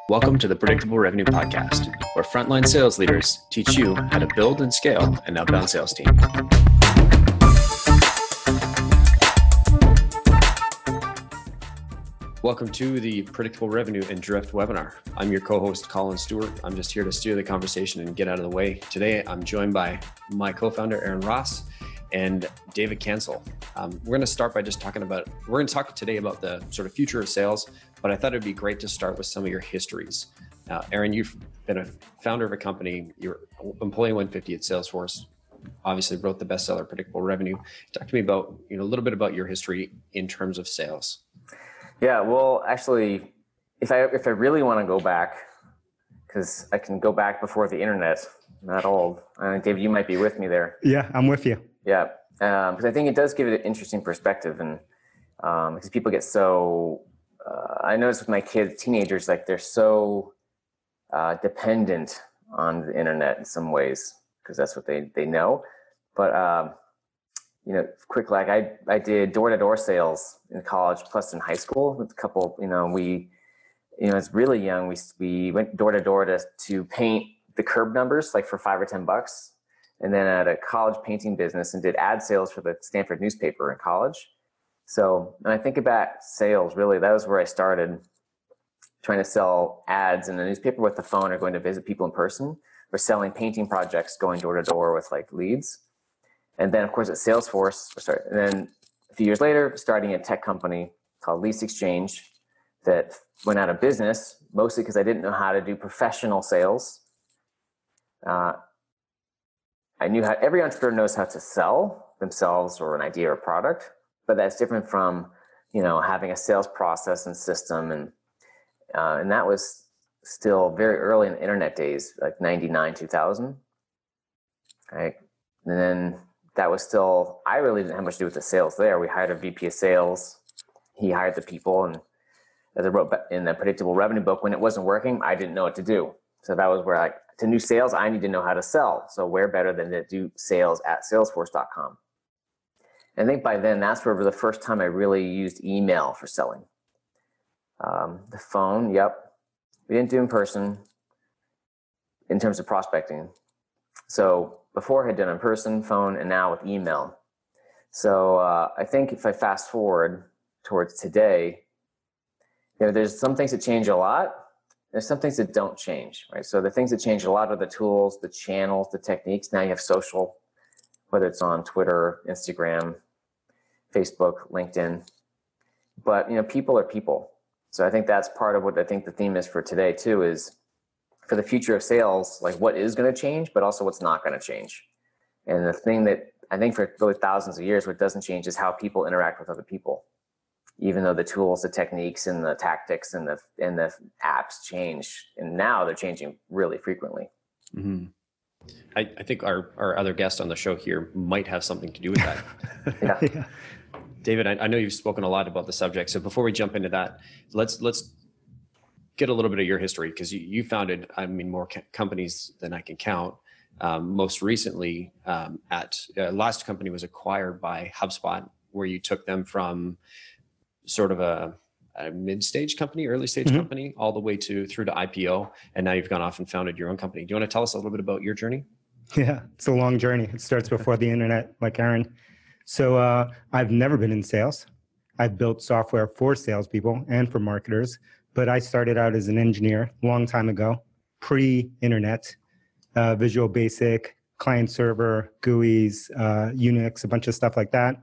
Welcome to the Predictable Revenue Podcast, where frontline sales leaders teach you how to build and scale an outbound sales team. Welcome to the Predictable Revenue and Drift webinar. I'm your co-host, Colin Stewart. I'm just here to steer the conversation and get out of the way. Today, I'm joined by my co-founder, Aaron Ross, and David Cancel. We're going to start by just we're going to talk today about the sort of future of sales, but I thought it'd be great to start with some of your histories. Aaron, you've been a founder of a company. You're employee 150 at Salesforce. Obviously wrote the bestseller, Predictable Revenue. Talk to me about, a little bit about your history in terms of sales. Yeah, well, actually, if I really want to go back, because I can go back before the internet, I'm not old. David, you might be with me there. Yeah, I'm with you. Yeah, because I think it does give it an interesting perspective, and because people get so, I notice with my kids, teenagers, like they're so dependent on the internet in some ways, because that's what they know. But quick, like I did door-to-door sales in college, plus in high school with a couple. It's really young. We went door-to-door to paint the curb numbers, like for $5 or $10. And then at a college painting business and did ad sales for the Stanford newspaper in college. So when I think about sales, really, that was where I started trying to sell ads in the newspaper with the phone or going to visit people in person, or selling painting projects, going door to door with like leads. And then of course at Salesforce, and then a few years later, starting a tech company called Lease Exchange that went out of business, mostly because I didn't know how to do professional sales. I knew how every entrepreneur knows how to sell themselves or an idea or product, but that's different from, having a sales process and system. And that was still very early in the internet days, like 99, 2000. Right. And then that was still, I really didn't have much to do with the sales there. We hired a VP of sales. He hired the people. And as I wrote in the Predictable Revenue book, when it wasn't working, I didn't know what to do. So that was where to do sales, I need to know how to sell. So where better than to do sales at salesforce.com. And I think by then, that's where the first time I really used email for selling. The phone, yep. We didn't do in person in terms of prospecting. So before I had done in person, phone, and now with email. So I think if I fast forward towards today, there's some things that change a lot. There's some things that don't change, right? So the things that change a lot are the tools, the channels, the techniques. Now you have social, whether it's on Twitter, Instagram, Facebook, LinkedIn. But, people are people. So I think that's part of what I think the theme is for today too, is for the future of sales, like what is going to change, but also what's not going to change. And the thing that I think for really thousands of years, what doesn't change is how people interact with other people. Even though the tools, the techniques, and the tactics, and the apps change, and now they're changing really frequently. Mm-hmm. I think our other guest on the show here might have something to do with that. Yeah. David, I know you've spoken a lot about the subject. So before we jump into that, let's get a little bit of your history, because you founded, more companies than I can count. Most recently, last company was acquired by HubSpot, where you took them from sort of a mid-stage company, early stage company, all the way through to IPO. And now you've gone off and founded your own company. Do you want to tell us a little bit about your journey? Yeah, it's a long journey. It starts before the internet, like Aaron. So I've never been in sales. I've built software for salespeople and for marketers, but I started out as an engineer a long time ago, pre-internet, Visual Basic, client server, GUIs, Unix, a bunch of stuff like that.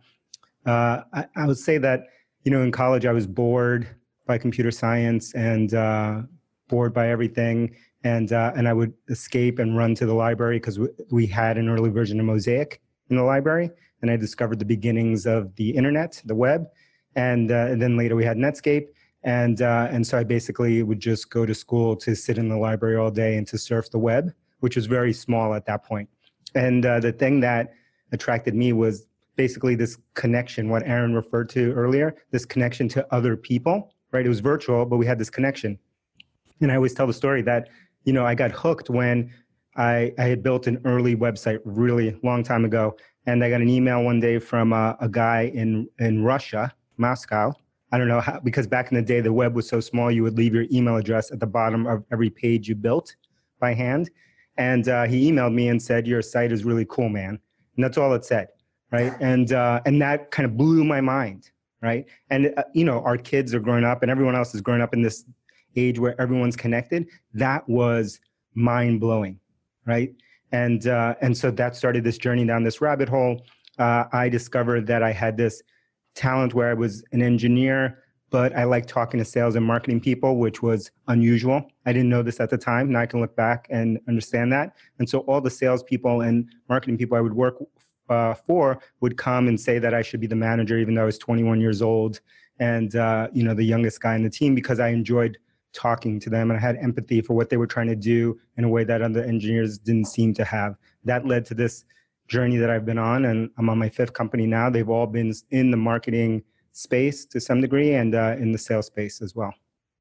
I would say that in college, I was bored by computer science and bored by everything. And I would escape and run to the library because we had an early version of Mosaic in the library. And I discovered the beginnings of the internet, the web. And then later we had Netscape. And so I basically would just go to school to sit in the library all day and to surf the web, which was very small at that point. And the thing that attracted me was basically this connection, what Aaron referred to earlier, this connection to other people, right? It was virtual, but we had this connection. And I always tell the story that, I got hooked when I had built an early website really long time ago. And I got an email one day from a guy in Russia, Moscow, I don't know how, because back in the day, the web was so small, you would leave your email address at the bottom of every page you built by hand. And he emailed me and said, your site is really cool, man. And that's all it said, right? And that kind of blew my mind, right? And, our kids are growing up and everyone else is growing up in this age where everyone's connected. That was mind-blowing, right? And so that started this journey down this rabbit hole. I discovered that I had this talent where I was an engineer, but I like talking to sales and marketing people, which was unusual. I didn't know this at the time. Now I can look back and understand that. And so all the salespeople and marketing people I would work for would come and say that I should be the manager, even though I was 21 years old and the youngest guy in the team, because I enjoyed talking to them and I had empathy for what they were trying to do in a way that other engineers didn't seem to have. That led to this journey that I've been on, and I'm on my 5th company now. They've all been in the marketing space to some degree and in the sales space as well.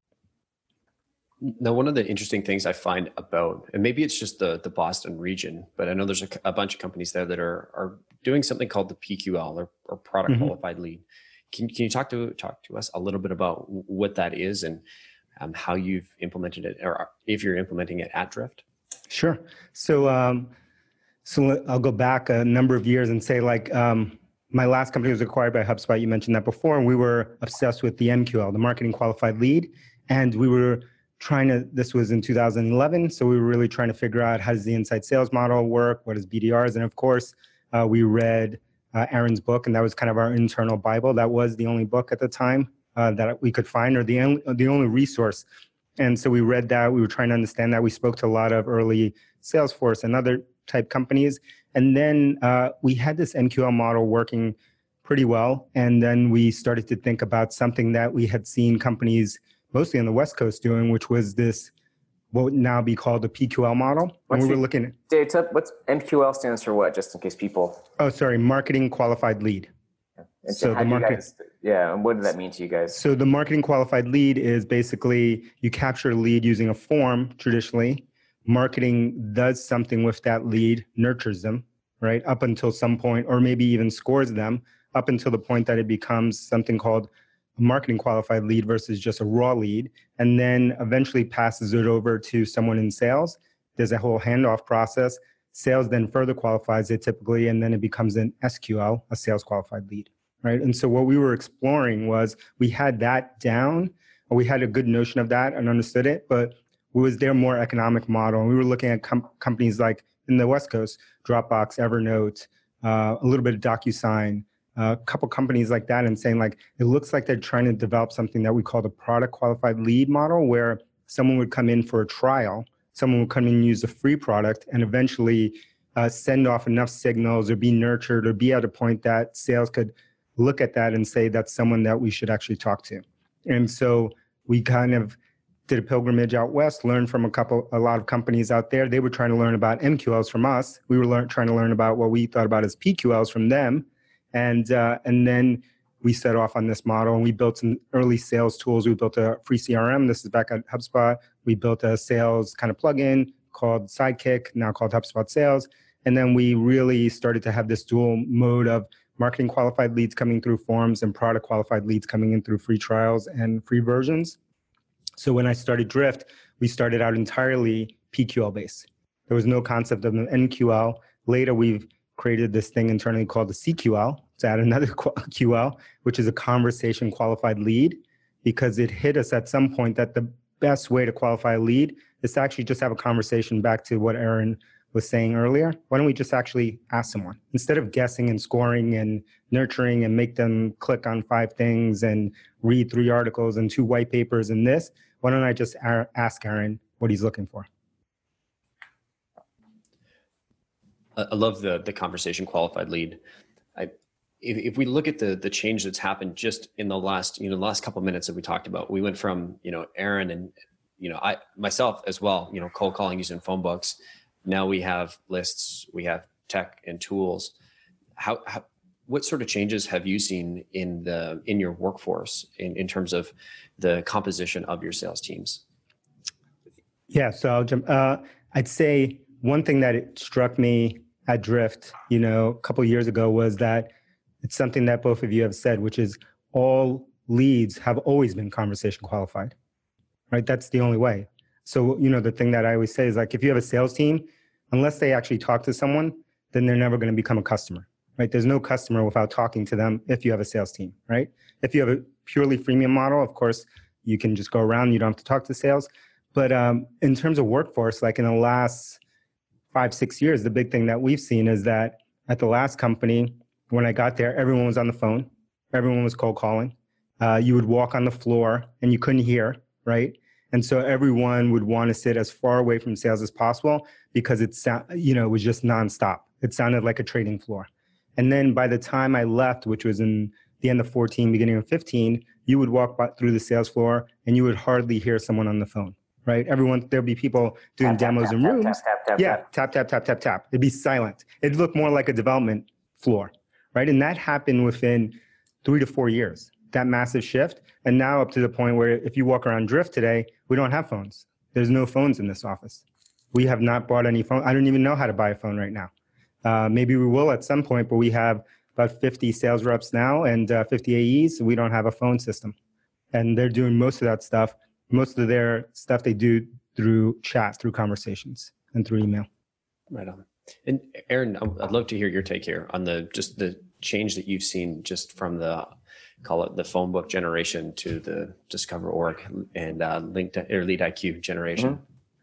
Now, one of the interesting things I find about, and maybe it's just the Boston region, but I know there's a bunch of companies there that are doing something called the PQL or product qualified lead. Can you talk to us a little bit about what that is and how you've implemented it, or if you're implementing it at Drift? Sure. So I'll go back a number of years and say my last company was acquired by HubSpot. You mentioned that before, and we were obsessed with the MQL, the marketing qualified lead. And we were this was in 2011. So we were really trying to figure out how does the inside sales model work? What is BDRs? And of course, we read Aaron's book, and that was kind of our internal Bible. That was the only book at the time that we could find, or the only resource. And so we read that. We were trying to understand that. We spoke to a lot of early Salesforce and other type companies. And then we had this MQL model working pretty well. And then we started to think about something that we had seen companies mostly on the West Coast doing, which was this, what would now be called the PQL model. And we were looking at... Dave, what's MQL stands for what, just in case people... Oh, sorry, marketing qualified lead. And so the market, and what does that mean to you guys? So the marketing qualified lead is basically you capture a lead using a form traditionally. Marketing does something with that lead, nurtures them, right, up until some point, or maybe even scores them up until the point that it becomes something called a marketing qualified lead versus just a raw lead, and then eventually passes it over to someone in sales. There's a whole handoff process. Sales then further qualifies it typically, and then it becomes an SQL, a sales qualified lead. Right. And so what we were exploring was we had that down, or we had a good notion of that and understood it, but was there more economic model? And we were looking at companies like in the West Coast, Dropbox, Evernote, a little bit of DocuSign, a couple companies like that, and saying it looks like they're trying to develop something that we call the product qualified lead model, where someone would come in for a trial, someone would come in and use a free product and eventually send off enough signals or be nurtured or be at a point that sales could look at that and say that's someone that we should actually talk to. And so we kind of did a pilgrimage out west, learned from a lot of companies out there. They were trying to learn about MQLs from us. We were trying to learn about what we thought about as PQLs from them. And then we set off on this model, and we built some early sales tools. We built a free CRM. This is back at HubSpot. We built a sales kind of plugin called Sidekick, now called HubSpot Sales. And then we really started to have this dual mode of marketing qualified leads coming through forms and product qualified leads coming in through free trials and free versions. So when I started Drift, we started out entirely PQL based. There was no concept of an NQL. Later, we've created this thing internally called the CQL to add another QL, which is a conversation qualified lead, because it hit us at some point that the best way to qualify a lead is to actually just have a conversation, back to what Aaron was saying earlier. Why don't we just actually ask someone instead of guessing and scoring and nurturing and make them click on 5 things and read 3 articles and 2 white papers and this? Why don't I just ask Aaron what he's looking for? I love the conversation qualified lead. If we look at the change that's happened just in the last couple of minutes that we talked about, we went from Aaron and I myself as well, cold calling using phone books. Now we have lists, we have tech and tools. What sort of changes have you seen in your workforce in terms of the composition of your sales teams? Yeah, so I'll jump. I'd say one thing that it struck me at Drift, a couple of years ago, was that it's something that both of you have said, which is all leads have always been conversation qualified, right? That's the only way. So, the thing that I always say is like, if you have a sales team, unless they actually talk to someone, then they're never going to become a customer, right? There's no customer without talking to them if you have a sales team, right? If you have a purely freemium model, of course, you can just go around, you don't have to talk to sales. But in terms of workforce, like in the last 5-6 years, the big thing that we've seen is that at the last company, when I got there, everyone was on the phone. Everyone was cold calling. You would walk on the floor and you couldn't hear, right? And so everyone would want to sit as far away from sales as possible because it was just nonstop. It sounded like a trading floor. And then by the time I left, which was in the end of 14, beginning of 15, you would walk through the sales floor and you would hardly hear someone on the phone, right? There'd be people doing demos in rooms. Tap. It'd be silent. It'd look more like a development floor, right? And that happened within 3 to 4 years, that massive shift. And now up to the point where if you walk around Drift today, we don't have phones. There's no phones in this office. We have not bought any phone. I don't even know how to buy a phone right now. Maybe we will at some point, but we have about 50 sales reps now and 50 AEs. We don't have a phone system. And they're doing most of that stuff. Most of their stuff they do through chat, through conversations, and through email. Right on. And Aaron, I'd love to hear your take here on the change that you've seen just from call it the phone book generation to the DiscoverOrg and LeadIQ generation.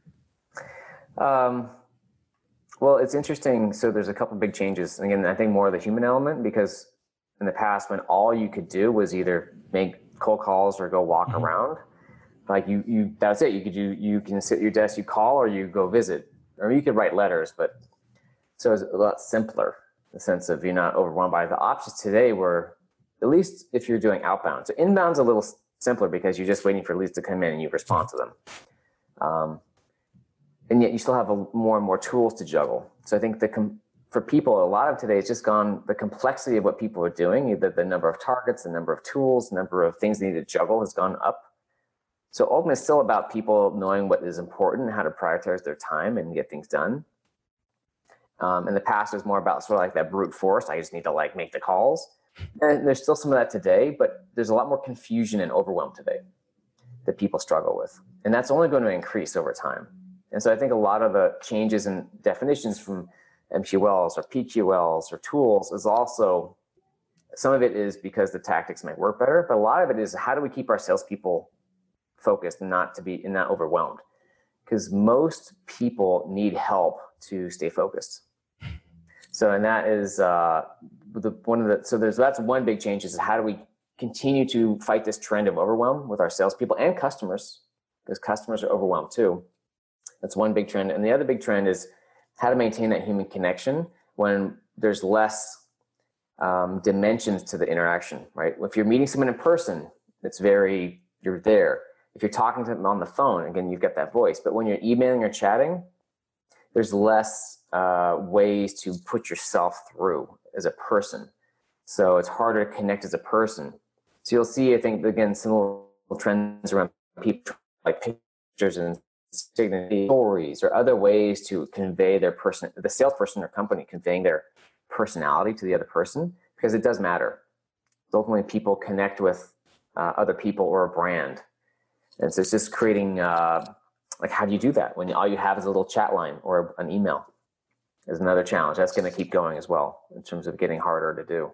Mm-hmm. Well, it's interesting. So there's a couple of big changes. Again, I think more of the human element, because in the past when all you could do was either make cold calls or go walk around, like you that's it. You can sit at your desk, you call, or you go visit, or you could write letters. But so it's a lot simpler in the sense of you're not overwhelmed by the options today were, at least if you're doing outbound. So inbound's a little simpler because you're just waiting for leads to come in and you respond to them. And yet you still have more and more tools to juggle. So I think for people, a lot of today, it's just gone, the complexity of what people are doing, either the number of targets, the number of tools, the number of things they need to juggle has gone up. So ultimately, it's still about people knowing what is important and how to prioritize their time and get things done. In the past, it was more about sort of like that brute force. I just need to make the calls. And there's still some of that today, but there's a lot more confusion and overwhelm today that people struggle with. And that's only going to increase over time. And so I think a lot of the changes in definitions from MQLs or PQLs or tools is also, some of it is because the tactics might work better, but a lot of it is how do we keep our salespeople focused and not overwhelmed? Because most people need help to stay focused. So, and that is that's one big change is how do we continue to fight this trend of overwhelm with our salespeople and customers, because customers are overwhelmed too. That's one big trend. And the other big trend is how to maintain that human connection when there's less dimensions to the interaction, right? If you're meeting someone in person, you're there. If you're talking to them on the phone, again, you've got that voice. But when you're emailing or chatting, there's less ways to put yourself through as a person. So it's harder to connect as a person. So you'll see, I think, again, similar trends around people like pictures and stories or other ways to convey the salesperson or company conveying their personality to the other person, because it does matter. Ultimately, people connect with other people or a brand. And so it's just creating, how do you do that when all you have is a little chat line or an email? Is another challenge. That's going to keep going as well in terms of getting harder to do.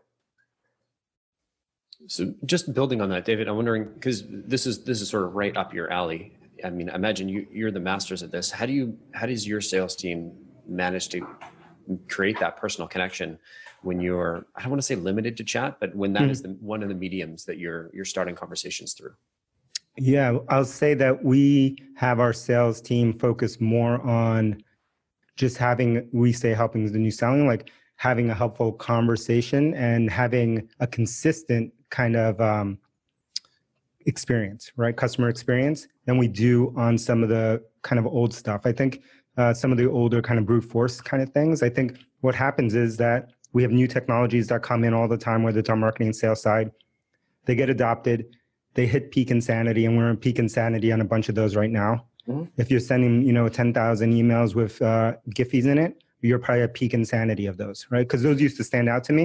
So just building on that, David, I'm wondering, because this is sort of right up your alley. I mean, imagine you're the masters at this. How does your sales team manage to create that personal connection when you're, I don't want to say limited to chat, but when that is one of the mediums that you're starting conversations through? Yeah, I'll say that we have our sales team focus more on just helping the new selling, like having a helpful conversation and having a consistent kind of experience, right? Customer experience than we do on some of the kind of old stuff. I think some of the older kind of brute force kind of things, I think what happens is that we have new technologies that come in all the time, whether it's on marketing and sales side, they get adopted, they hit peak insanity, and we're in peak insanity on a bunch of those right now. Mm-hmm. If you're sending, 10,000 emails with Giphies in it, you're probably at peak insanity of those, right? Because those used to stand out to me.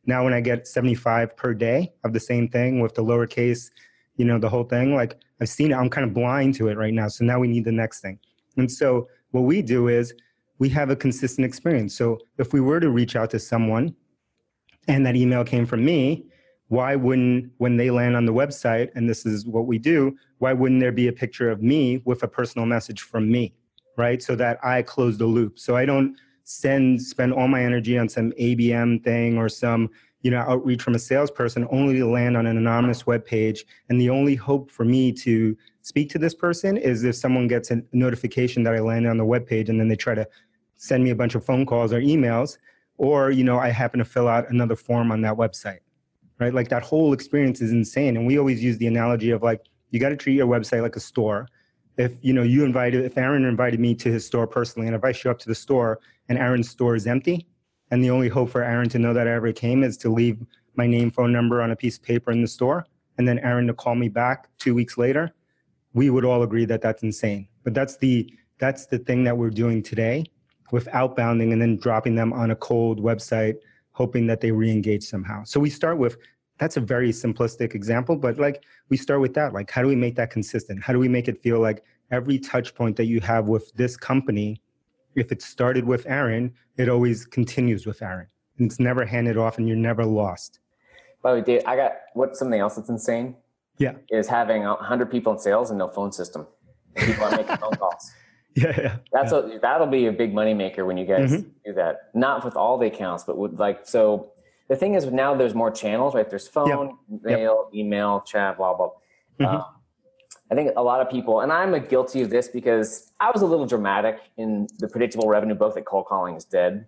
Now when I get 75 per day of the same thing with the lowercase, the whole thing, like I've seen it, I'm kind of blind to it right now. So now we need the next thing. And so what we do is we have a consistent experience. So if we were to reach out to someone and that email came from me, why wouldn't, when they land on the website, and this is what we do, why wouldn't there be a picture of me with a personal message from me, right? So that I close the loop. So I don't spend all my energy on some ABM thing or some, outreach from a salesperson only to land on an anonymous web page. And the only hope for me to speak to this person is if someone gets a notification that I landed on the web page and then they try to send me a bunch of phone calls or emails, or, I happen to fill out another form on that website. Right? Like that whole experience is insane. And we always use the analogy of like, you got to treat your website like a store. If, if Aaron invited me to his store personally, and if I show up to the store and Aaron's store is empty, and the only hope for Aaron to know that I ever came is to leave my name, phone number on a piece of paper in the store, and then Aaron to call me back 2 weeks later, we would all agree that that's insane. But that's the thing that we're doing today with outbounding and then dropping them on a cold website, hoping that they re-engage somehow. So we start with, that's a very simplistic example, but like we start with that. Like, how do we make that consistent? How do we make it feel like every touch point that you have with this company, if it started with Aaron, it always continues with Aaron. And it's never handed off and you're never lost. By the way, Dave, I got something else that's insane. Yeah. Is having 100 people in sales and no phone system. People are making phone calls. Yeah. That'll be a big moneymaker when you guys do that. Not with all the accounts, but with so the thing is now there's more channels, right? There's phone, mail, email, chat, blah, blah. I think a lot of people, and I'm guilty of this because I was a little dramatic in the predictable revenue book that cold calling is dead.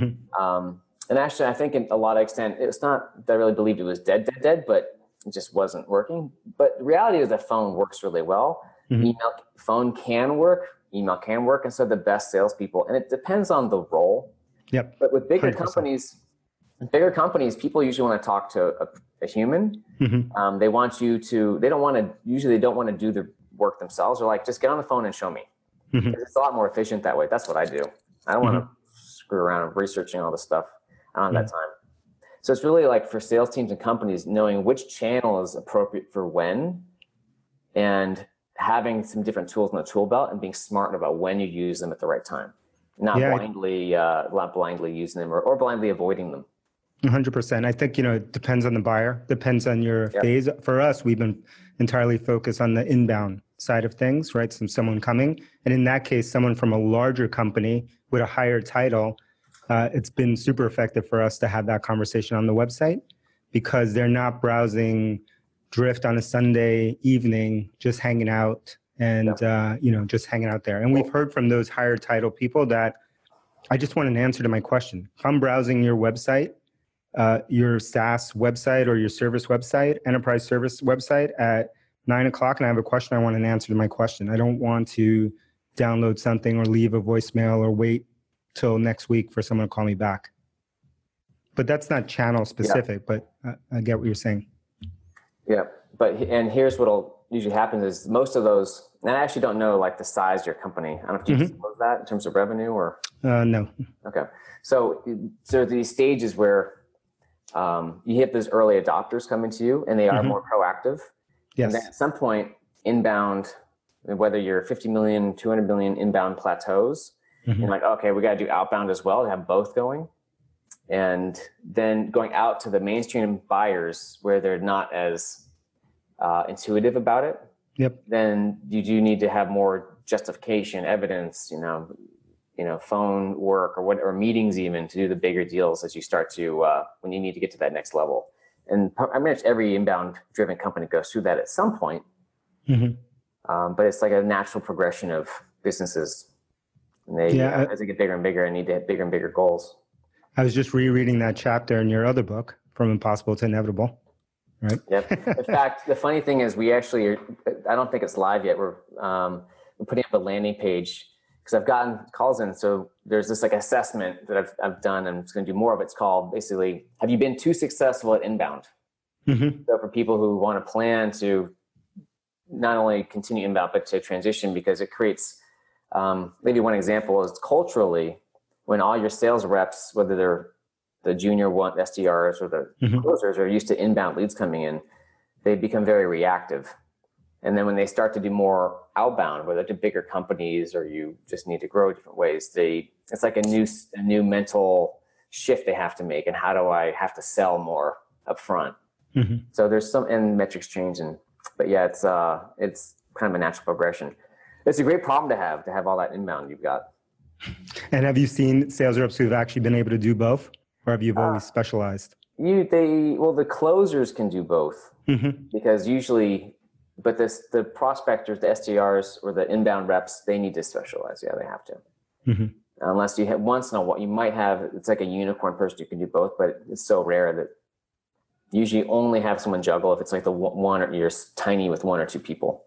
And actually, I think in a lot of extent, it's not that I really believed it was dead, but it just wasn't working. But the reality is that phone works really well. Phone can work. Email can work, and so the best salespeople, and it depends on the role. Yep. But with bigger 100%. People usually want to talk to a human. They want you to. They don't want to do the work themselves. They're like, just get on the phone and show me. It's a lot more efficient that way. That's what I do. I don't want to screw around researching all this stuff. I don't have that time. So it's really like for sales teams and companies knowing which channel is appropriate for when, and having some different tools in the tool belt and being smart about when you use them at the right time, not blindly using them or blindly avoiding them. 100%. I think, it depends on the buyer, depends on your phase. For us, we've been entirely focused on the inbound side of things, right? Someone coming. And in that case, someone from a larger company with a higher title, it's been super effective for us to have that conversation on the website because they're not browsing Drift on a Sunday evening, just hanging out and, just hanging out there. And we've heard from those higher title people that I just want an answer to my question. If I'm browsing your website, your SaaS website or your service website, enterprise service website at 9:00 and I have a question, I want an answer to my question. I don't want to download something or leave a voicemail or wait till next week for someone to call me back. But that's not channel specific, but I get what you're saying. Yeah, and here's what'll usually happen is most of those, and I actually don't know like the size of your company. I don't know if you disclose that in terms of revenue or. No. Okay, so these stages where you hit those early adopters coming to you, and they are more proactive. Yes. And then at some point, inbound, whether you're 50 million, 200 million inbound plateaus, you're like, okay, we got to do outbound as well to have both going. And then going out to the mainstream buyers where they're not as intuitive about it. Yep. Then you do need to have more justification, evidence, phone work or meetings even to do the bigger deals as you start to when you need to get to that next level. And I mean, every inbound driven company goes through that at some point. But it's like a natural progression of businesses. And they, as they get bigger and bigger, and need to hit bigger and bigger goals. I was just rereading that chapter in your other book, From Impossible to Inevitable, right? Yep. In fact, the funny thing is we actually I don't think it's live yet. We're putting up a landing page because I've gotten calls in. So there's this like assessment that I've done, and I'm just going to do more of it. It's called basically, have you been too successful at inbound? So for people who want to plan to not only continue inbound, but to transition, because it creates, maybe one example is culturally, when all your sales reps, whether they're the junior one SDRs or the closers are used to inbound leads coming in, they become very reactive. And then when they start to do more outbound, whether to bigger companies or you just need to grow different ways, it's like a new mental shift they have to make. And how do I have to sell more upfront? So there's and metrics change, but yeah, it's kind of a natural progression. It's a great problem to have all that inbound you've got. And have you seen sales reps who've actually been able to do both, or have you always specialized? The closers can do both because usually, but the prospectors, the SDRs or the inbound reps, they need to specialize. Yeah, they have to. Unless you have once in a while, you might have, it's like a unicorn person who can do both, but it's so rare that you usually only have someone juggle if it's like you're tiny with one or two people.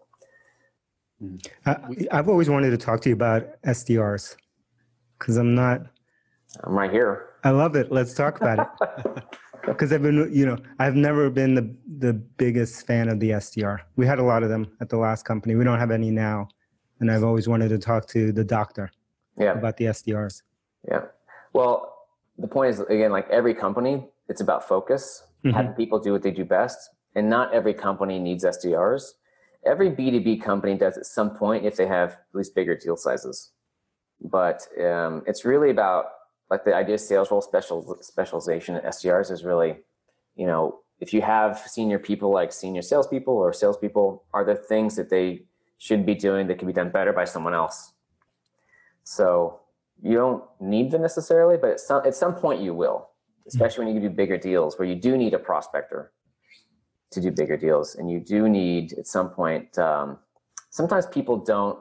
I've always wanted to talk to you about SDRs because I'm right here. I love it. Let's talk about it. Because I've never been the biggest fan of the SDR. We had a lot of them at the last company. We don't have any now. And I've always wanted to talk to the doctor about the SDRs. Yeah. Well, the point is, again, like every company, it's about focus, having people do what they do best. And not every company needs SDRs. Every B2B company does at some point if they have at least bigger deal sizes. But it's really about, like, the idea of sales role specialization at SDRs is really, if you have senior people like senior salespeople or salespeople, are there things that they should be doing that can be done better by someone else? So you don't need them necessarily, but at some point you will, especially when you do bigger deals where you do need a prospector to do bigger deals. And you do need at some point, sometimes people don't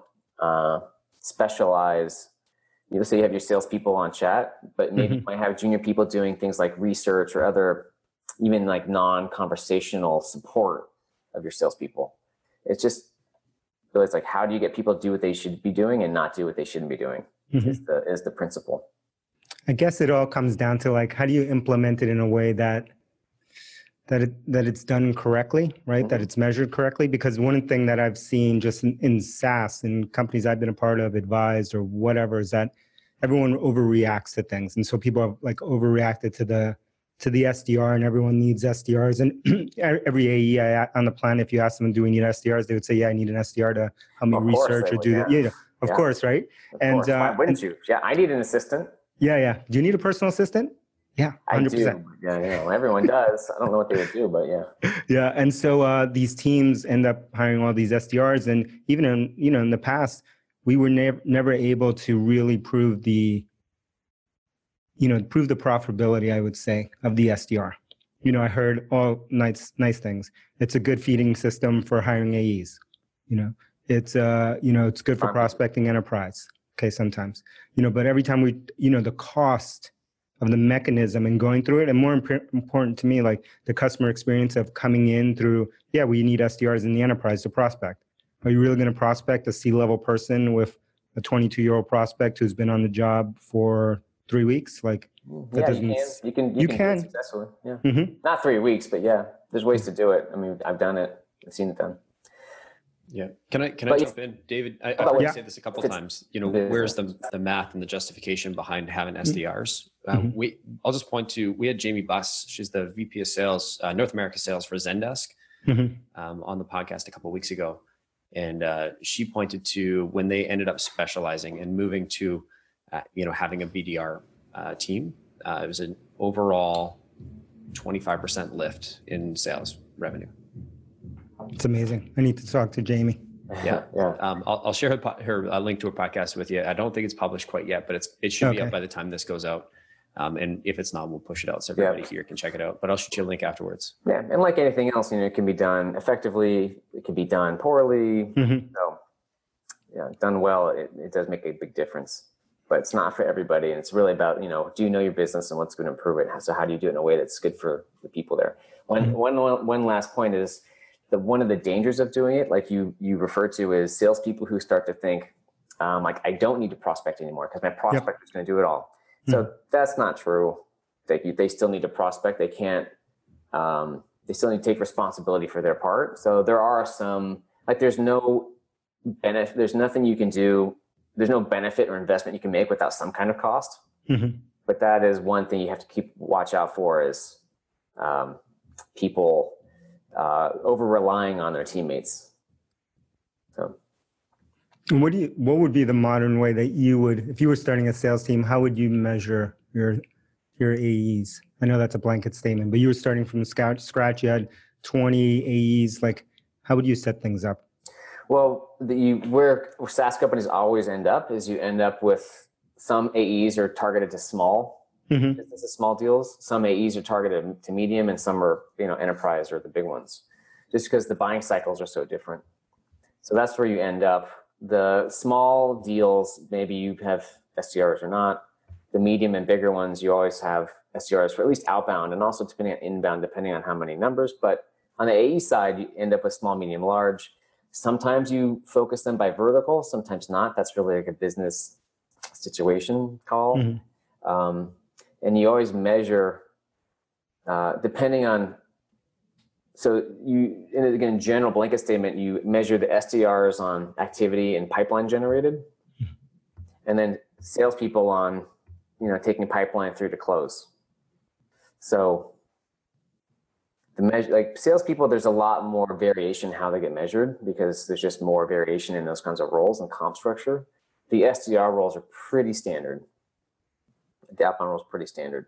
specialize. Say you have your salespeople on chat, but maybe you might have junior people doing things like research or other, even like non-conversational support of your salespeople. It's like, how do you get people to do what they should be doing and not do what they shouldn't be doing is the principle. I guess it all comes down to, like, how do you implement it in a way that it's done correctly, right? That it's measured correctly. Because one thing that I've seen just in SaaS and companies I've been a part of, advised or whatever, is that everyone overreacts to things. And so people have like overreacted to the SDR, and everyone needs SDRs. And every AE on the planet, if you ask them, do we need SDRs? They would say, yeah, I need an SDR to help me research or do that. Yeah, of course, right? Of course. Why wouldn't you? Yeah, I need an assistant. Yeah. Do you need a personal assistant? Yeah, 100%. I do. Yeah, everyone does. I don't know what they would do, but yeah. Yeah, and so these teams end up hiring all these SDRs, and even in the past, we were never able to really prove the profitability, I would say, of the SDR. I heard all nice things. It's a good feeding system for hiring AEs. It's it's good for prospecting enterprise. Okay, sometimes, but every time the cost of the mechanism and going through it, and more important to me, like the customer experience of coming in through, we need SDRs in the enterprise to prospect. Are you really going to prospect a C-level person with a 22-year-old prospect who's been on the job for 3 weeks? Like, that doesn't. You can do it successfully. Yeah, not 3 weeks, but yeah, there's ways to do it. I mean, I've done it. I've seen it done. Yeah. Can I jump in, David? I've heard you say this a couple of times. Where's the math and the justification behind having SDRs? I'll just point to, we had Jamie Buss. She's the VP of Sales, North America Sales for Zendesk, on the podcast a couple of weeks ago, and she pointed to when they ended up specializing and moving to, having a BDR team. It was an overall 25% lift in sales revenue. It's amazing. I need to talk to Jamie. Yeah. I'll share her link to her podcast with you. I don't think it's published quite yet, but it should be up by the time this goes out. And if it's not, we'll push it out so everybody here can check it out. But I'll shoot you a link afterwards. Yeah, and like anything else, it can be done effectively. It can be done poorly. So, done well, it does make a big difference. But it's not for everybody, and it's really about do you know your business and what's going to improve it? So how do you do it in a way that's good for the people there? One last point is, one of the dangers of doing it, like you refer to, is salespeople who start to think, like, I don't need to prospect anymore because my prospect is going to do it all. So that's not true. They still need to prospect. They can't. They still need to take responsibility for their part. So there are some, like, there's no benefit. There's nothing you can do. There's no benefit or investment you can make without some kind of cost. but that is one thing you have to watch out for is people over relying on their teammates. So, what would be the modern way that you would, if you were starting a sales team, how would you measure your AEs? I know that's a blanket statement, but you were starting from scratch. You had 20 AEs. Like, how would you set things up? Well, where SaaS companies always end up is you end up with some AEs are targeted to small businesses, small deals. Some AEs are targeted to medium, and some are enterprise or the big ones, just because the buying cycles are so different. So that's where you end up. The small deals, maybe you have SDRs or not. The medium and bigger ones, you always have SDRs for at least outbound, and also depending on inbound, depending on how many numbers. But on the AE side, you end up with small, medium, large. Sometimes you focus them by vertical, sometimes not. That's really like a business situation call. And you always measure, depending on, so you, again, general blanket statement, you measure the SDRs on activity and pipeline generated, and then salespeople on, taking pipeline through to close. So the measure, like salespeople, there's a lot more variation in how they get measured because there's just more variation in those kinds of roles and comp structure. The SDR roles are pretty standard. The outbound role is pretty standard.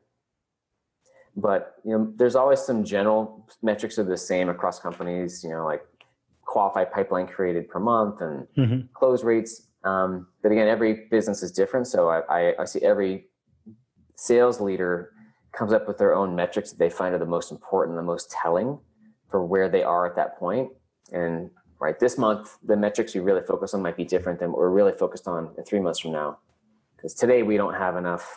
But there's always some general metrics are the same across companies, like qualified pipeline created per month and close rates. But again, every business is different. So I see every sales leader comes up with their own metrics that they find are the most important, the most telling for where they are at that point. And right this month, the metrics you really focus on might be different than what we're really focused on in 3 months from now. Because today we don't have enough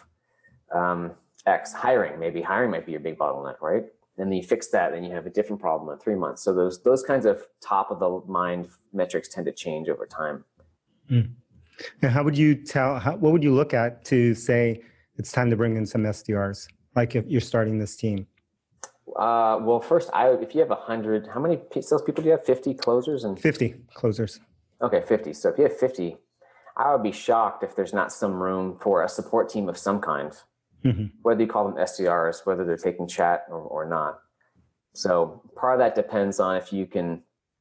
X hiring. Maybe hiring might be your big bottleneck, right? And then you fix that, then you have a different problem in 3 months. So those kinds of top of the mind metrics tend to change over time. And how would you what would you look at to say it's time to bring in some SDRs? Like if you're starting this team? Well, first, if you have 100, how many salespeople do you have? 50 closers? 50 closers. Okay, 50. So if you have 50, I would be shocked if there's not some room for a support team of some kind, whether you call them SDRs, whether they're taking chat or not. So part of that depends on if you can,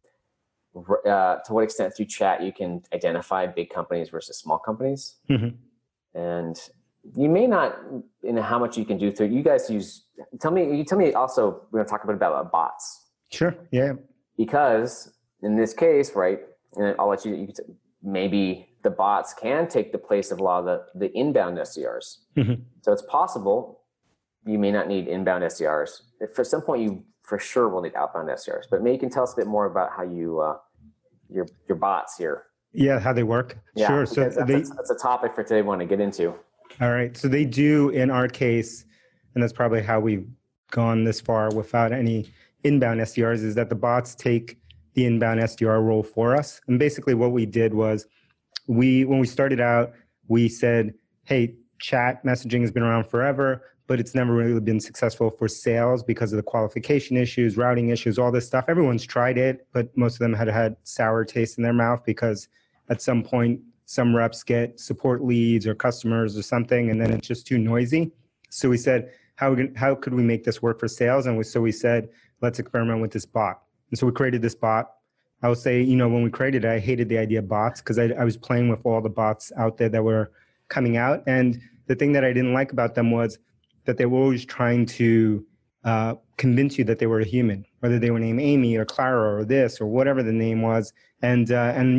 to what extent through chat you can identify big companies versus small companies. And you may not, how much you can do through, you guys tell me also, we're going to talk a bit about bots. Sure. Yeah. Because in this case, right, and I'll let you maybe the bots can take the place of a lot of the inbound SDRs. So it's possible you may not need inbound SDRs. For some point, you for sure will need outbound SDRs. But maybe you can tell us a bit more about how you, your bots here. Yeah, how they work. Yeah, sure. So that's a topic for today we want to get into. All right. So they do in our case, and that's probably how we've gone this far without any inbound SDRs, is that the bots take the inbound SDR role for us. And basically what we did was when we started out, we said, hey, chat messaging has been around forever, but it's never really been successful for sales because of the qualification issues, routing issues, all this stuff. Everyone's tried it, but most of them had sour taste in their mouth because at some point, some reps get support leads or customers or something, and then it's just too noisy. So we said, how could we make this work for sales? And so we said, let's experiment with this bot. And so we created this bot. I would say, when we created it, I hated the idea of bots because I was playing with all the bots out there that were coming out. And the thing that I didn't like about them was that they were always trying to convince you that they were a human, whether they were named Amy or Clara or this or whatever the name was. And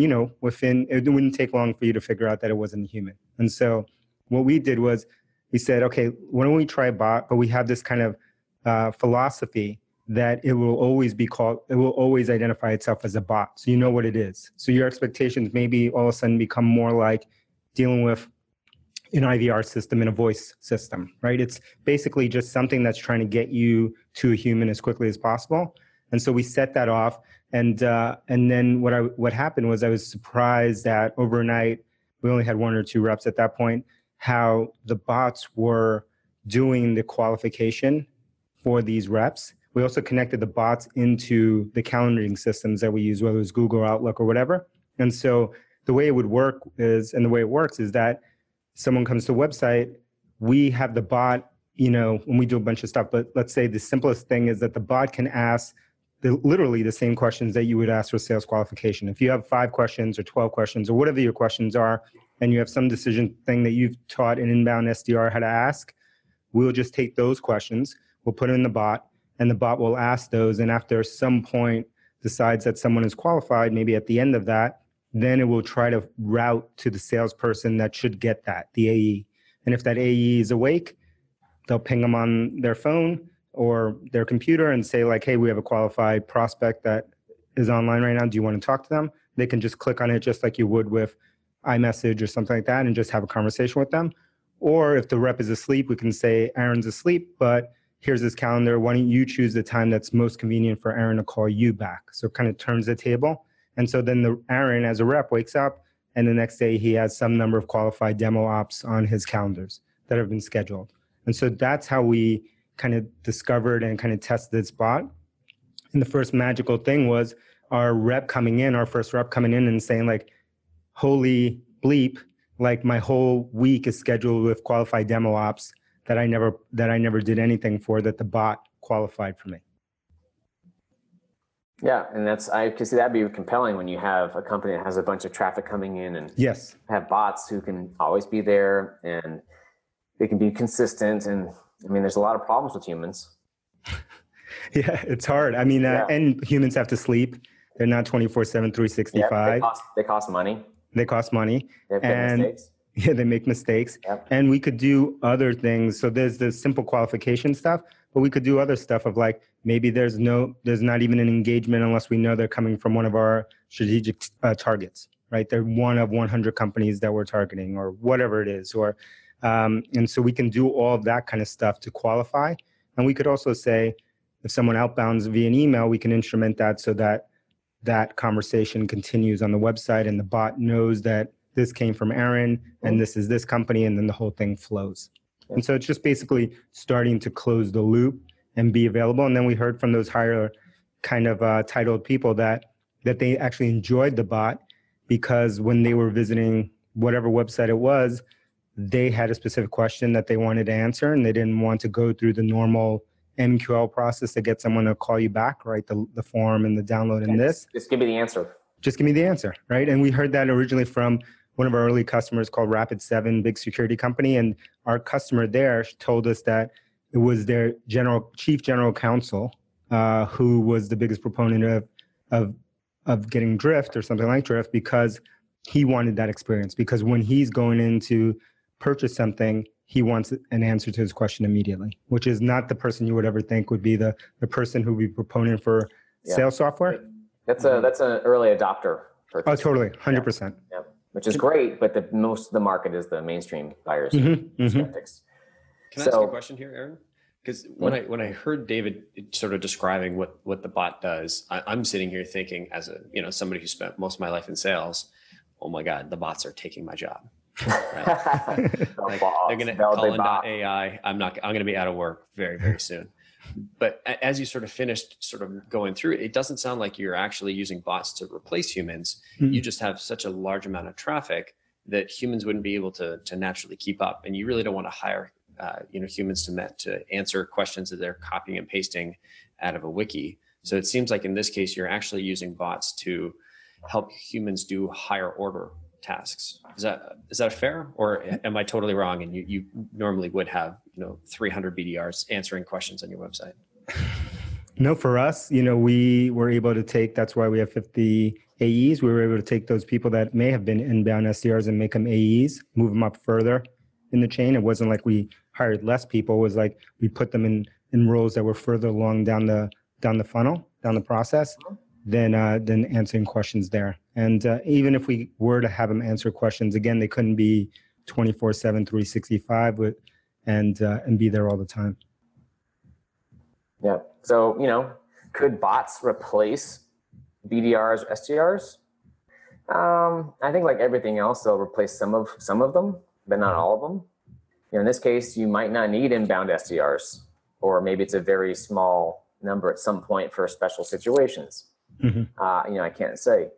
it wouldn't take long for you to figure out that it wasn't a human. And so what we did was we said, okay, why don't we try a bot? But we have this kind of philosophy that it will always identify itself as a bot. So you know what it is. So your expectations maybe all of a sudden become more like dealing with an IVR system and a voice system, right? It's basically just something that's trying to get you to a human as quickly as possible. And so we set that off. And then what happened was I was surprised that overnight, we only had 1 or 2 reps at that point, how the bots were doing the qualification for these reps. We also connected the bots into the calendaring systems that we use, whether it's Google or Outlook or whatever. And so the way it would work is, and the way it works is that someone comes to a website, we have the bot, when we do a bunch of stuff, but let's say the simplest thing is that the bot can ask literally the same questions that you would ask for sales qualification. If you have 5 questions or 12 questions or whatever your questions are, and you have some decision thing that you've taught an inbound SDR how to ask, we'll just take those questions, we'll put it in the bot, and the bot will ask those. And after some point decides that someone is qualified, maybe at the end of that, then it will try to route to the salesperson that should get that, the AE. And if that AE is awake, they'll ping them on their phone or their computer and say like, hey, we have a qualified prospect that is online right now. Do you want to talk to them? They can just click on it just like you would with iMessage or something like that and just have a conversation with them. Or if the rep is asleep, we can say, Aaron's asleep, but here's his calendar. Why don't you choose the time that's most convenient for Aaron to call you back? So it kind of turns the table. And so then Aaron as a rep wakes up and the next day he has some number of qualified demo ops on his calendars that have been scheduled. And so that's how we kind of discovered and kind of tested this bot. And the first magical thing was our first rep coming in and saying like, holy bleep, like my whole week is scheduled with qualified demo ops that I never did anything for, that the bot qualified for me. Yeah, and I can see that'd be compelling when you have a company that has a bunch of traffic coming in and yes, have bots who can always be there and they can be consistent. And I mean, there's a lot of problems with humans. Yeah, it's hard. I mean, and humans have to sleep. They're not 24/7, 365. Yeah, they cost money. They cost money. They have mistakes. Yeah, they make mistakes. Yep. And we could do other things. So there's the simple qualification stuff, but we could do other stuff of like, maybe there's not even an engagement unless we know they're coming from one of our strategic targets, right? They're one of 100 companies that we're targeting or whatever it is. And so we can do all of that kind of stuff to qualify. And we could also say, if someone outbounds via an email, we can instrument that so that that conversation continues on the website and the bot knows that this came from Aaron and this is this company, and then the whole thing flows. And so it's just basically starting to close the loop and be available. And then we heard from those higher kind of titled people that they actually enjoyed the bot because when they were visiting whatever website it was, they had a specific question that they wanted to answer and they didn't want to go through the normal MQL process to get someone to call you back, right? The form and the download and this. Just give me the answer. Just give me the answer, right? And we heard that originally from one of our early customers called Rapid7, big security company. And our customer there told us that it was their chief general counsel who was the biggest proponent of getting Drift or something like Drift because he wanted that experience. Because when he's going in to purchase something, he wants an answer to his question immediately, which is not the person you would ever think would be the person who would be proponent for sales software. That's an early adopter purchase. Oh, totally, 100%. Yeah. Which is great, but most of the market is the mainstream buyers and skeptics. Can I ask you a question here, Aaron? Because when I heard David sort of describing what the bot does, I'm sitting here thinking, as somebody who spent most of my life in sales, oh my God, the bots are taking my job. Right? Like, they're going to call in AI. I'm going to be out of work very, very soon. But as you sort of finished sort of going through it, it doesn't sound like you're actually using bots to replace humans. Mm-hmm. You just have such a large amount of traffic that humans wouldn't be able to naturally keep up. And you really don't want to hire humans to answer questions that they're copying and pasting out of a wiki. So it seems like in this case, you're actually using bots to help humans do higher order tasks. Is that fair, or am I totally wrong? And you normally would have 300 BDRs answering questions on your website. No, for us, we were able to take. That's why we have 50 AEs. We were able to take those people that may have been inbound SDRs and make them AEs, move them up further in the chain. It wasn't like we hired less people. It was like we put them in roles that were further along down the funnel, down the process. Than answering questions there. And even if we were to have them answer questions, again, they couldn't be 24/7, 365 and be there all the time. Yeah. So, could bots replace BDRs or SDRs? I think like everything else, they'll replace some of them, but not all of them. In this case, you might not need inbound SDRs, or maybe it's a very small number at some point for special situations. Mm-hmm. I can't say.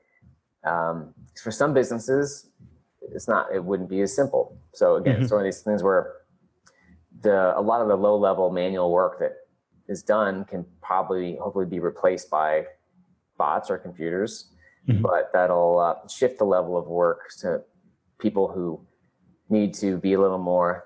For some businesses, it wouldn't be as simple. So again, it's one of these things where a lot of the low level manual work that is done can hopefully be replaced by bots or computers, but that'll shift the level of work to people who need to be a little more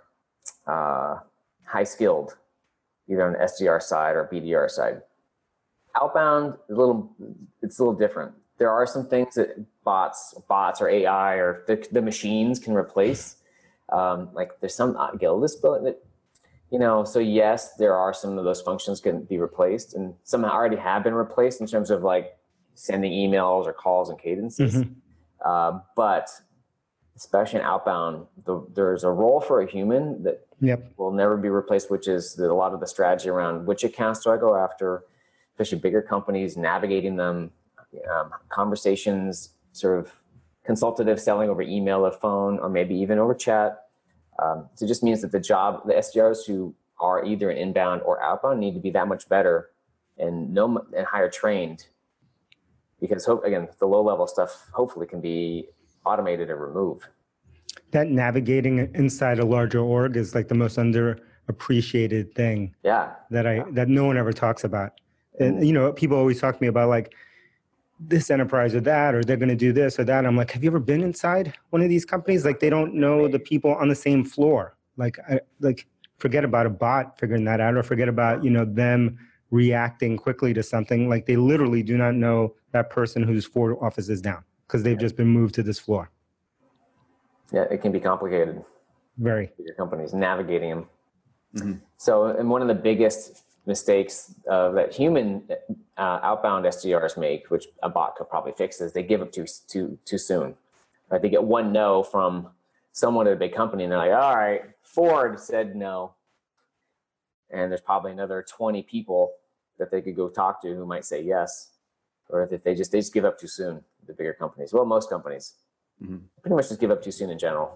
high skilled, either on the SDR side or BDR side. Outbound, it's a little different. There are some things that bots or AI or the machines can replace. Like there's some, get a list building that, so yes, there are some of those functions can be replaced, and some already have been replaced in terms of like sending emails or calls and cadences. But especially in outbound, there's a role for a human that will never be replaced, which is a lot of the strategy around which accounts do I go after, especially bigger companies, navigating them, conversations, sort of consultative selling over email or phone, or maybe even over chat. So it just means that the SDRs who are either inbound or outbound need to be that much better and higher trained, because again, the low level stuff hopefully can be automated or removed. That navigating inside a larger org is like the most underappreciated thing. That no one ever talks about. And people always talk to me about like this enterprise or that, or they're going to do this or that. I'm like, have you ever been inside one of these companies? Like they don't know the people on the same floor. Like forget about a bot figuring that out, or forget about, them reacting quickly to something. Like they literally do not know that person who's 4 offices down because they've just been moved to this floor. Yeah, it can be complicated. Very. For your companies, navigating them. So, and one of the biggest mistakes that human outbound SDRs make, which a bot could probably fix, is they give up too soon. Right? They get one no from someone at a big company, and they're like, "All right, Ford said no," and there's probably another 20 people that they could go talk to who might say yes, or that they just give up too soon. The bigger companies, well, most companies, pretty much just give up too soon in general.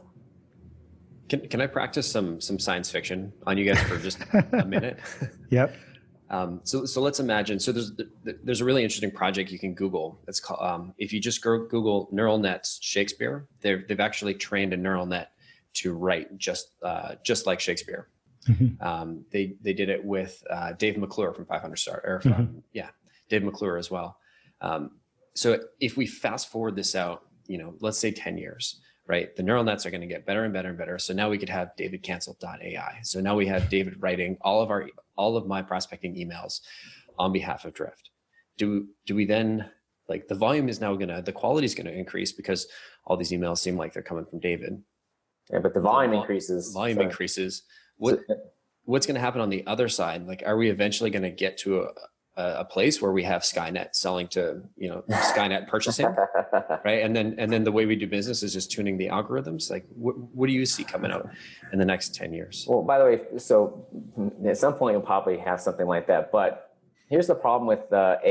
Can I practice some science fiction on you guys for just a minute? Yep. So let's imagine. So there's a really interesting project you can Google. It's called if you just Google neural nets Shakespeare, they've actually trained a neural net to write just like Shakespeare. They did it with Dave McClure from 500 Star, or Dave McClure as well. So if we fast forward this out, let's say 10 years. Right, the neural nets are going to get better and better and better. So now we could have davidcancel.ai. So now we have David writing all of my prospecting emails on behalf of Drift. Do we then, like, the volume is now the quality is going to increase because all these emails seem like they're coming from David. Yeah, but the volume increases. Increases. What's going to happen on the other side? Like, are we eventually going to get to a place where we have Skynet selling to, Skynet purchasing, right? And then the way we do business is just tuning the algorithms. Like, what do you see coming out in the next 10 years? Well, by the way, so at some point you'll probably have something like that. But here's the problem with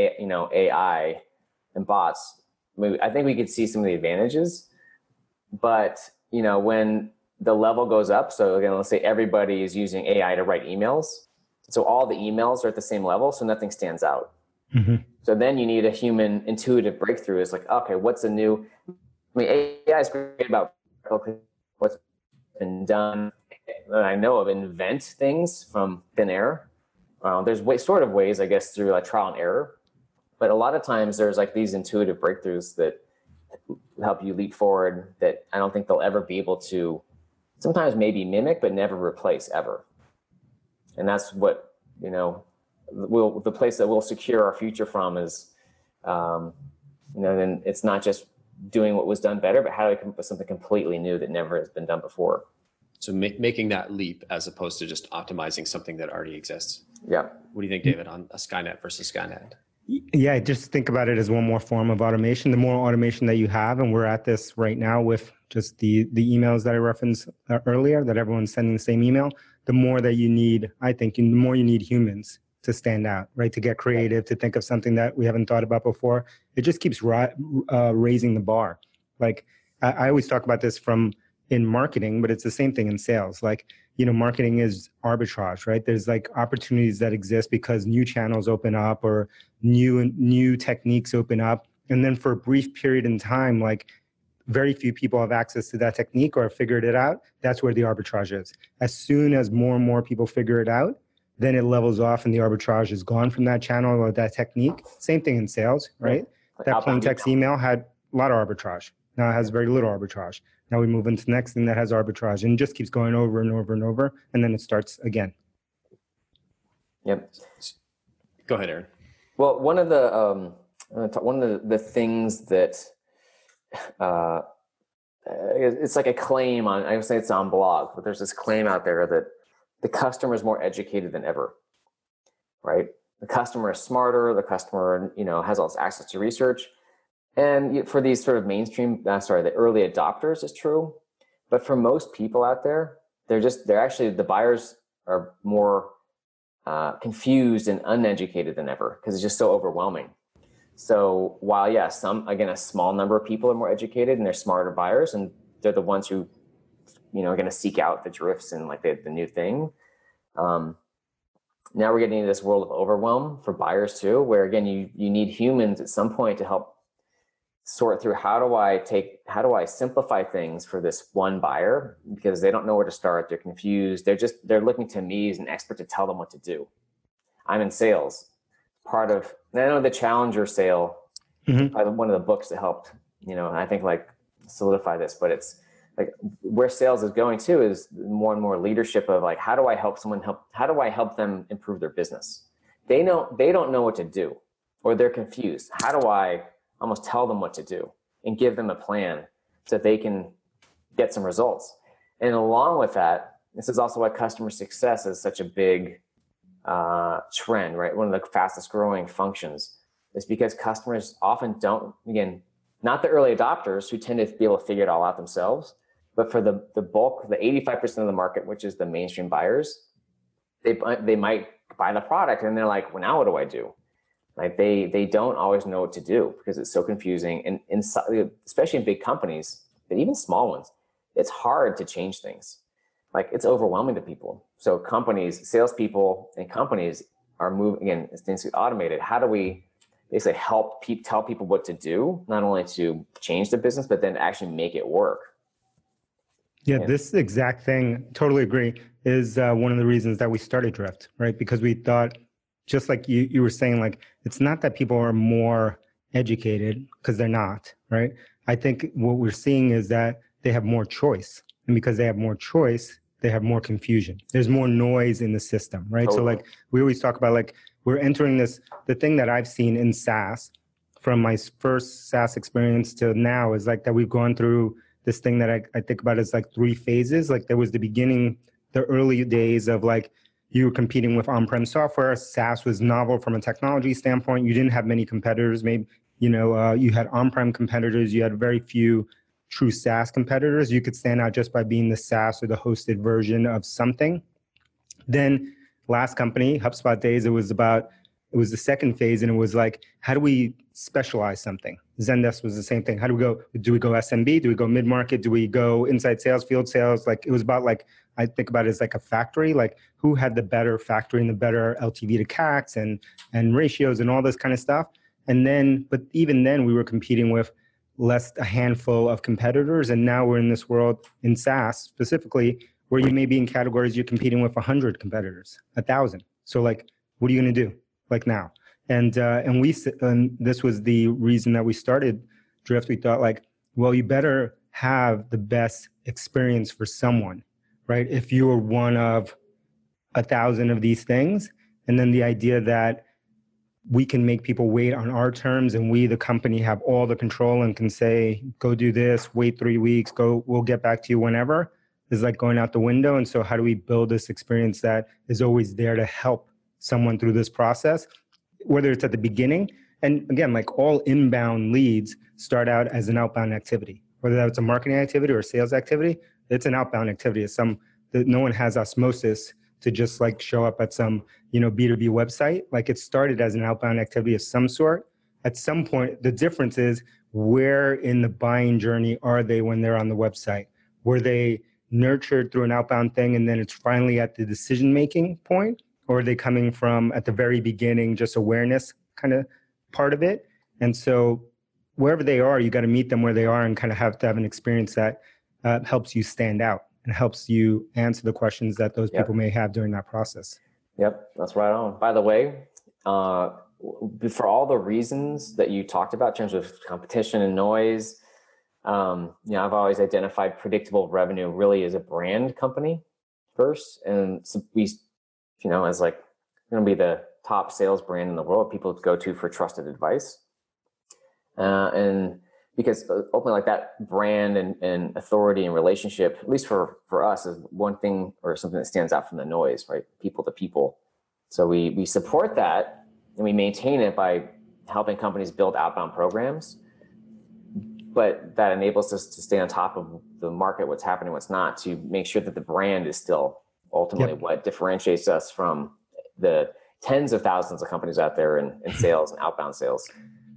AI and bots. I think we could see some of the advantages, but when the level goes up, so again, let's say everybody is using AI to write emails. So all the emails are at the same level, so nothing stands out. So then you need a human intuitive breakthrough. It's like, okay, what's a new? AI is great about what's been done that I know of, invent things from thin air. There's ways, I guess, through like trial and error. But a lot of times there's like these intuitive breakthroughs that help you leap forward that I don't think they'll ever be able to, sometimes maybe mimic, but never replace ever. And that's what, the place that we'll secure our future from is, then it's not just doing what was done better, but how do we come up with something completely new that never has been done before? So making that leap as opposed to just optimizing something that already exists. Yeah. What do you think, David, on a Skynet versus Skynet? Yeah, just think about it as one more form of automation. The more automation that you have, and we're at this right now with just the emails that I referenced earlier, that everyone's sending the same email, the more that you need, I think, the more you need humans to stand out, right? To get creative, to think of something that we haven't thought about before. It just keeps raising the bar. Like I always talk about this in marketing, but it's the same thing in sales. Like, marketing is arbitrage, right? There's like opportunities that exist because new channels open up or new techniques open up. And then for a brief period in time, like very few people have access to that technique or have figured it out. That's where the arbitrage is. As soon as more and more people figure it out, then it levels off and the arbitrage is gone from that channel or that technique. Same thing in sales, right? That plain text email had a lot of arbitrage. Now it has very little arbitrage. Now we move into the next thing that has arbitrage and just keeps going over and over and over. And then it starts again. Yep. Go ahead, Aaron. Well, one of the things that it's like a claim on, I would say it's on blog, but there's this claim out there that the customer is more educated than ever, right? The customer is smarter. The customer, has all this access to research. And for these sort of mainstream, the early adopters is true. But for most people out there, they're actually, the buyers are more confused and uneducated than ever because it's just so overwhelming. So while, a small number of people are more educated and they're smarter buyers, and they're the ones who, are going to seek out the drifts and like the new thing. Now we're getting into this world of overwhelm for buyers too, where again, you need humans at some point to help sort through how do I simplify things for this one buyer, because they don't know where to start. They're confused. They're looking to me as an expert to tell them what to do. I'm in sales. I know the Challenger sale, one of the books that helped, I think like solidify this, but it's like where sales is going to is more and more leadership of like, how do I help them improve their business? They don't know what to do, or they're confused. How do I almost tell them what to do and give them a plan so that they can get some results? And along with that, this is also why customer success is such a big trend, right? One of the fastest growing functions is because customers often don't, again, not the early adopters who tend to be able to figure it all out themselves, but for the bulk, the 85% of the market, which is the mainstream buyers, they might buy the product and they're like, well, now what do I do? Like they don't always know what to do because it's so confusing. And especially in big companies, but even small ones, it's hard to change things. Like it's overwhelming to people. So companies, salespeople and companies are moving, again, as things get automated. How do we basically tell people what to do, not only to change the business, but then to actually make it work? Yeah, this exact thing, totally agree, is one of the reasons that we started Drift, right? Because we thought, just like you were saying, like, it's not that people are more educated, because they're not, right? I think what we're seeing is that they have more choice. And because they have more choice, they have more confusion. There's more noise in the system, right? Totally. So like, we always talk about like, we're entering this, the thing that I've seen in SaaS from my first SaaS experience to now is like that we've gone through this thing that I think about as like 3 phases. Like there was the beginning, the early days of like, you were competing with on-prem software. SaaS was novel from a technology standpoint. You didn't have many competitors. Maybe, you had on-prem competitors. You had very few true SaaS competitors. You could stand out just by being the SaaS or the hosted version of something. Then last company, HubSpot days, it was the second phase, and it was like, how do we specialize something? Zendesk was the same thing. How do we go? Do we go SMB? Do we go mid-market? Do we go inside sales, field sales? Like it was about like, I think about it as like a factory, like who had the better factory and the better LTV to CACs and ratios and all this kind of stuff. And then, but even then we were competing with a handful of competitors. And now we're in this world in SaaS specifically, where you may be in categories you're competing with 100 competitors, 1,000. So like, what are you going to do like now? And this was the reason that we started Drift. We thought like, well, you better have the best experience for someone, right? If you are one of 1,000 of these things, and then the idea that we can make people wait on our terms, and we, the company, have all the control and can say, go do this, wait 3 weeks, we'll get back to you whenever, is like going out the window. And so how do we build this experience that is always there to help someone through this process, whether it's at the beginning? And again, like all inbound leads start out as an outbound activity, whether that's a marketing activity or a sales activity. It's an outbound activity. It's that no one has osmosis to just like show up at some, B2B website. Like it started as an outbound activity of some sort. At some point, the difference is where in the buying journey are they when they're on the website? Were they nurtured through an outbound thing and then it's finally at the decision-making point? Or are they coming from at the very beginning, just awareness kind of part of it? And so wherever they are, you got to meet them where they are and kind of have to have an experience that helps you stand out and helps you answer the questions that those people may have during that process. Yep, that's right on. By the way, for all the reasons that you talked about in terms of competition and noise, I've always identified Predictable Revenue really as a brand company first. And so we, as like going to be the top sales brand in the world people go to for trusted advice. And because ultimately like that brand and authority and relationship, at least for us, is one thing or something that stands out from the noise, right? People to people. So we support that and we maintain it by helping companies build outbound programs. But that enables us to stay on top of the market, what's happening, what's not, to make sure that the brand is still ultimately what differentiates us from the tens of thousands of companies out there in sales and outbound sales.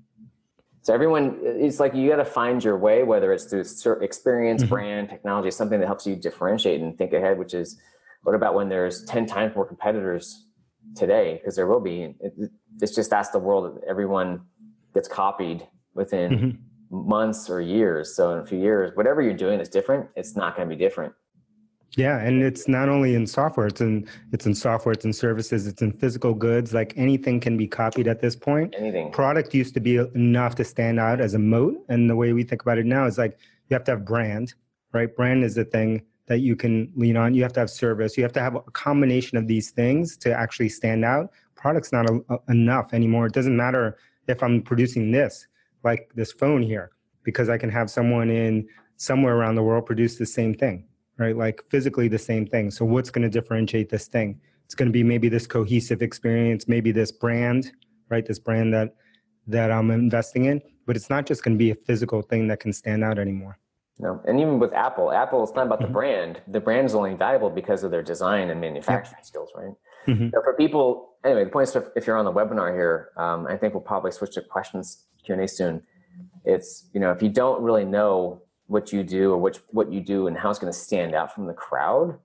So everyone, it's like you got to find your way, whether it's through experience, brand, technology, something that helps you differentiate and think ahead, which is what about when there's 10 times more competitors today? Because there will be. It's just that's the world that everyone gets copied within months or years. So in a few years, whatever you're doing is different. It's not going to be different. Yeah, and it's not only in software, it's in software, it's in services, it's in physical goods. Like anything can be copied at this point. Anything. Product used to be enough to stand out as a moat. And the way we think about it now is like you have to have brand, right? Brand is the thing that you can lean on. You have to have service. You have to have a combination of these things to actually stand out. Product's not enough anymore. It doesn't matter if I'm producing this, like this phone here, because I can have someone in somewhere around the world produce the same thing. Right? Like physically the same thing. So what's going to differentiate this thing? It's going to be maybe this cohesive experience, maybe this brand, right? This brand that I'm investing in, but it's not just going to be a physical thing that can stand out anymore. No. And even with Apple, it's not about the brand. The brand is only valuable because of their design and manufacturing skills, right? So for people, anyway, the point is if you're on the webinar here, I think we'll probably switch to questions Q&A soon. It's, if you don't really know what you do or what you do and how it's going to stand out from the crowd,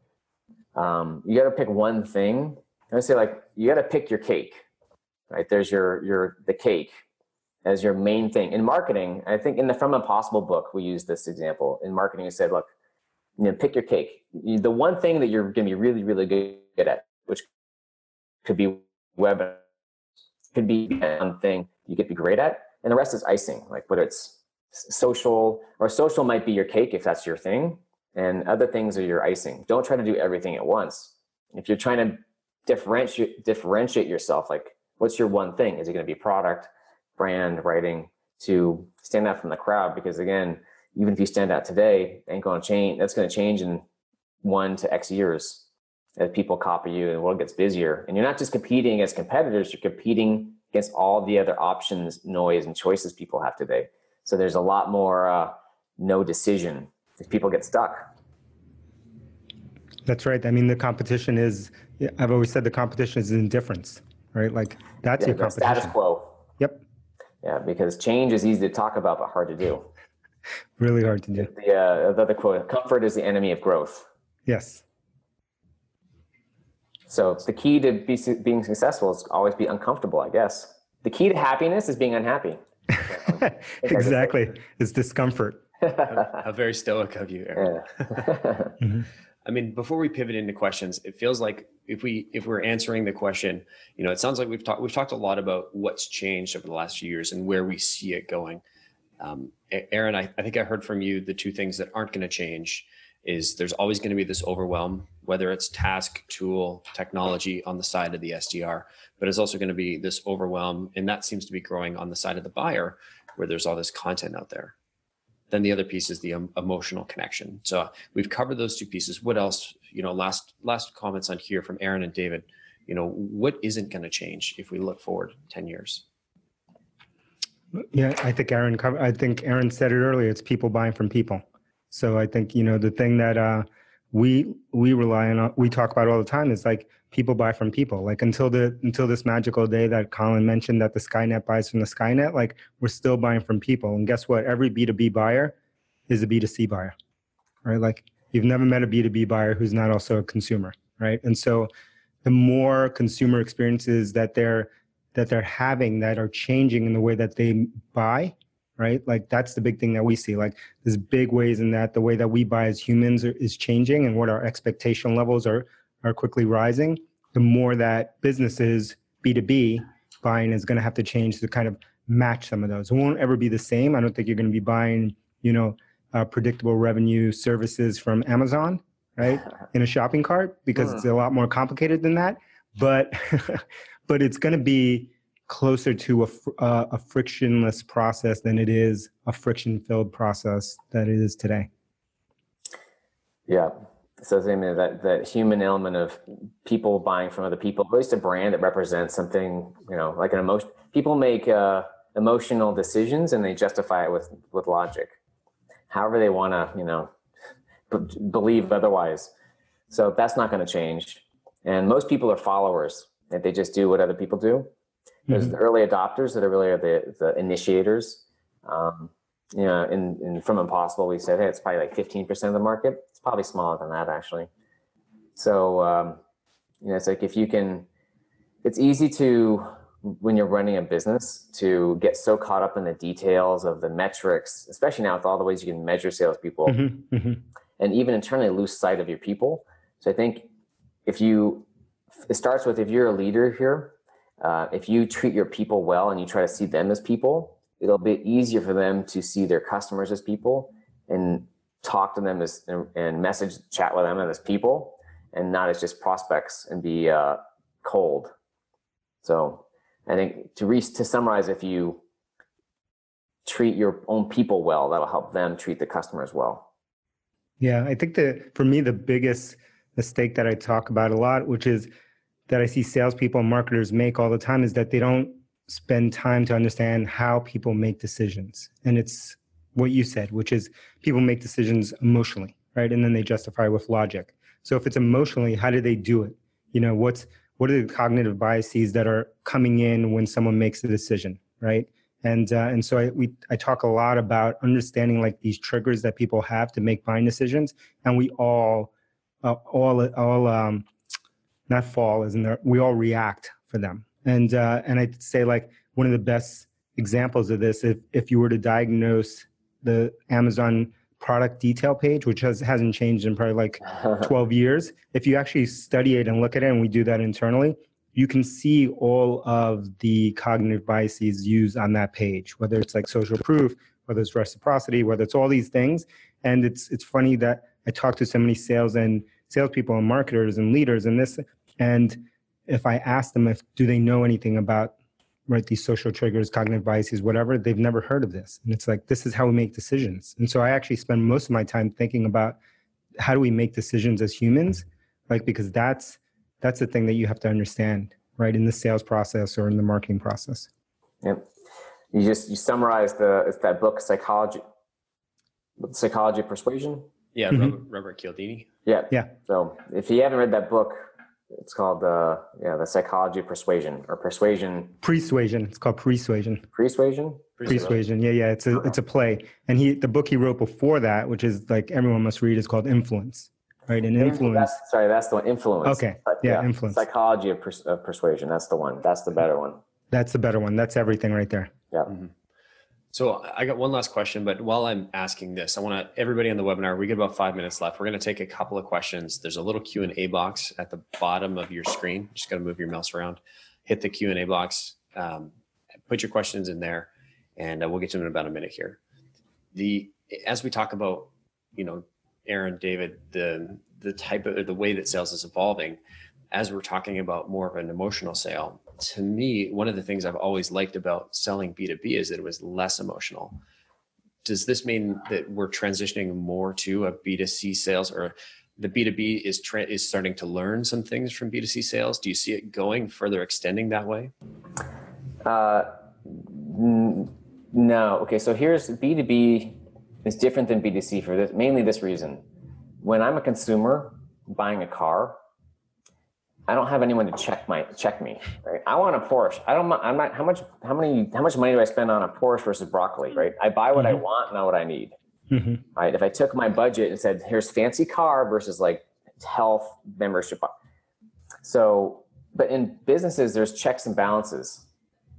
you got to pick one thing. I say like you got to pick your cake, right? There's the cake as your main thing. In marketing, I think in the From Impossible book, we use this example. In marketing, we said, look, pick your cake. The one thing that you're going to be really, really good at, which could be web, could be one thing you get to be great at, and the rest is icing, like whether it's social might be your cake if that's your thing, and other things are your icing. Don't try to do everything at once. If you're trying to differentiate yourself, like what's your one thing? Is it going to be product, brand, writing, to stand out from the crowd? Because again, even if you stand out today, ain't going to change. That's going to change in 1 to X years as people copy you and the world gets busier. And you're not just competing against competitors, you're competing against all the other options, noise, and choices people have today. So there's a lot more no decision if people get stuck. That's right. I mean, the competition is, I've always said the competition is indifference, right? Like that's your competition. Status quo. Yep. Yeah, because change is easy to talk about, but hard to do. Really hard to do. The other quote, comfort is the enemy of growth. Yes. So the key to being successful is always be uncomfortable, I guess. The key to happiness is being unhappy. Exactly. It's discomfort. How very stoic of you, Aaron. Yeah. I mean, before we pivot into questions, it feels like if we're answering the question, it sounds like we've talked a lot about what's changed over the last few years and where we see it going. Aaron, I think I heard from you the two things that aren't going to change is there's always going to be this overwhelm, whether it's task, tool, technology on the side of the SDR, but it's also going to be this overwhelm, and that seems to be growing on the side of the buyer, where there's all this content out there. Then the other piece is the emotional connection. So we've covered those two pieces. What else? Last comments on here from Aaron and David. What isn't going to change if we look forward 10 years? Yeah, I think Aaron said it earlier. It's people buying from people. So I think, the thing that we rely on, we talk about all the time is like people buy from people. Like until this magical day that Colin mentioned that the Skynet buys from the Skynet, like we're still buying from people. And guess what? Every B2B buyer is a B2C buyer, right? Like you've never met a B2B buyer who's not also a consumer, right? And so the more consumer experiences that they're having that are changing in the way that they buy, right? Like that's the big thing that we see. Like there's big ways in that the way that we buy as humans is changing, and what our expectation levels are quickly rising. The more that businesses B2B buying is going to have to change to kind of match some of those. It won't ever be the same. I don't think you're going to be buying, predictable revenue services from Amazon, right, in a shopping cart, because it's a lot more complicated than that. But but it's going to be closer to a frictionless process than it is a friction-filled process that it is today. Yeah. So that human element of people buying from other people, at least a brand that represents something, like an emotion. People make emotional decisions and they justify it with logic, however they want to, believe otherwise. So that's not going to change. And most people are followers, and they just do what other people do. There's the early adopters that are really the initiators. From Impossible, we said, hey, it's probably like 15% of the market. It's probably smaller than that, actually. So, it's like it's easy to, when you're running a business, to get so caught up in the details of the metrics, especially now with all the ways you can measure salespeople, and even internally lose sight of your people. So I think it starts with, if you're a leader here, if you treat your people well and you try to see them as people, it'll be easier for them to see their customers as people and talk to them and message, chat with them as people, and not as just prospects and be cold. So I think to summarize, if you treat your own people well, that'll help them treat the customers well. Yeah, I think for me, the biggest mistake that I talk about a lot, which is that I see salespeople and marketers make all the time, is that they don't spend time to understand how people make decisions. And it's what you said, which is people make decisions emotionally, right? And then they justify with logic. So if it's emotionally, how do they do it? What are the cognitive biases that are coming in when someone makes a decision, right? And so I talk a lot about understanding like these triggers that people have to make buying decisions, and we all not fall, isn't there? We all react for them. And I'd say like one of the best examples of this, if you were to diagnose the Amazon product detail page, which hasn't changed in probably like 12 years, if you actually study it and look at it, and we do that internally, you can see all of the cognitive biases used on that page, whether it's like social proof, whether it's reciprocity, whether it's all these things. And it's funny that I talk to so many salespeople and marketers and leaders in this, and if I ask them do they know anything about, right, these social triggers, cognitive biases, whatever, they've never heard of this. And it's like, this is how we make decisions. And so I actually spend most of my time thinking about how do we make decisions as humans, like, because that's the thing that you have to understand, right, in the sales process or in the marketing process. Yep. You summarized it's that book, Psychology of Persuasion. Yeah, Robert Cialdini. Yeah. So if you haven't read that book, it's called The Psychology of Persuasion, or Persuasion. Persuasion. It's called Persuasion. Persuasion. Yeah. It's a play, and the book he wrote before that, which is like everyone must read, is called Influence. Right, and influence. That's the one. Influence. Okay. Yeah, Influence. Psychology of Persuasion. That's the one. That's the better one. That's the better one. That's everything right there. Yeah. Mm-hmm. So I got one last question, but while I'm asking this, I want everybody on the webinar, we get about 5 minutes left. We're going to take a couple of questions. There's a little Q&A box at the bottom of your screen. Just got to move your mouse around, hit the Q&A box, put your questions in there, and we'll get to them in about a minute here. As we talk about, Aaron, David, the way that sales is evolving, as we're talking about more of an emotional sale, to me, one of the things I've always liked about selling B2B is that it was less emotional. Does this mean that we're transitioning more to a B2C sales, or the B2B is starting to learn some things from B2C sales? Do you see it going further, extending that way? No. Okay. So here's B2B is different than B2C for mainly this reason. When I'm a consumer buying a car, I don't have anyone to check me. Right? I want a Porsche. I'm not. How much money do I spend on a Porsche versus broccoli? Right? I buy what I want, not what I need. Mm-hmm. Right? If I took my budget and said, "Here's fancy car versus like health membership," so, but in businesses, there's checks and balances.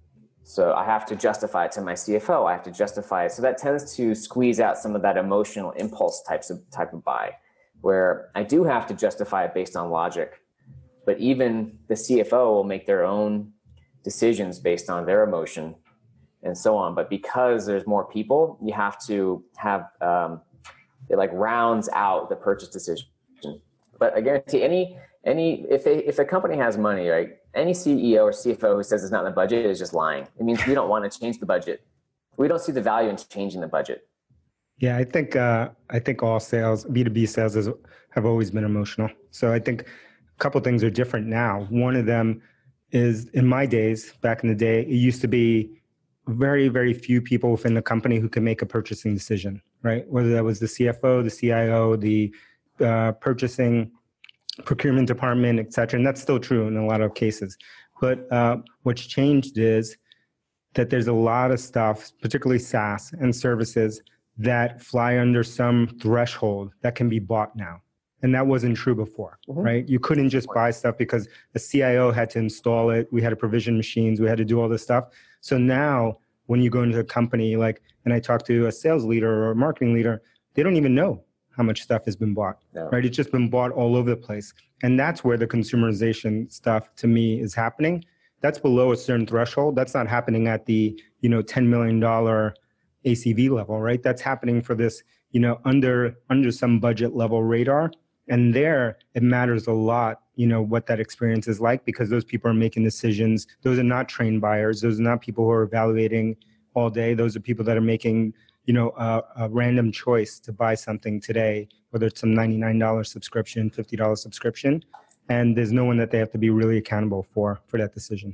So I have to justify it to my CFO. I have to justify it. So that tends to squeeze out some of that emotional impulse type of buy, where I do have to justify it based on logic. But even the CFO will make their own decisions based on their emotion and so on. But because there's more people, you have to have it like rounds out the purchase decision. But I guarantee if a company has money, right, any CEO or CFO who says it's not in the budget is just lying. It means we don't want to change the budget. We don't see the value in changing the budget. Yeah, I think all sales, B2B sales, have always been emotional. So I think a couple of things are different now. One of them is, in my days, back in the day, it used to be very, very few people within the company who could make a purchasing decision, right? Whether that was the CFO, the CIO, the purchasing, procurement department, et cetera. And that's still true in a lot of cases. But what's changed is that there's a lot of stuff, particularly SaaS and services, that fly under some threshold that can be bought now. And that wasn't true before, right? You couldn't just buy stuff because the CIO had to install it. We had to provision machines. We had to do all this stuff. So now when you go into a company, and I talk to a sales leader or a marketing leader, they don't even know how much stuff has been bought, right? It's just been bought all over the place. And that's where the consumerization stuff, to me, is happening. That's below a certain threshold. That's not happening at the, $10 million ACV level, right? That's happening for this, under some budget level radar. And there, it matters a lot, what that experience is like, because those people are making decisions. Those are not trained buyers. Those are not people who are evaluating all day. Those are people that are making, a random choice to buy something today, whether it's some $99 subscription, $50 subscription. And there's no one that they have to be really accountable for that decision.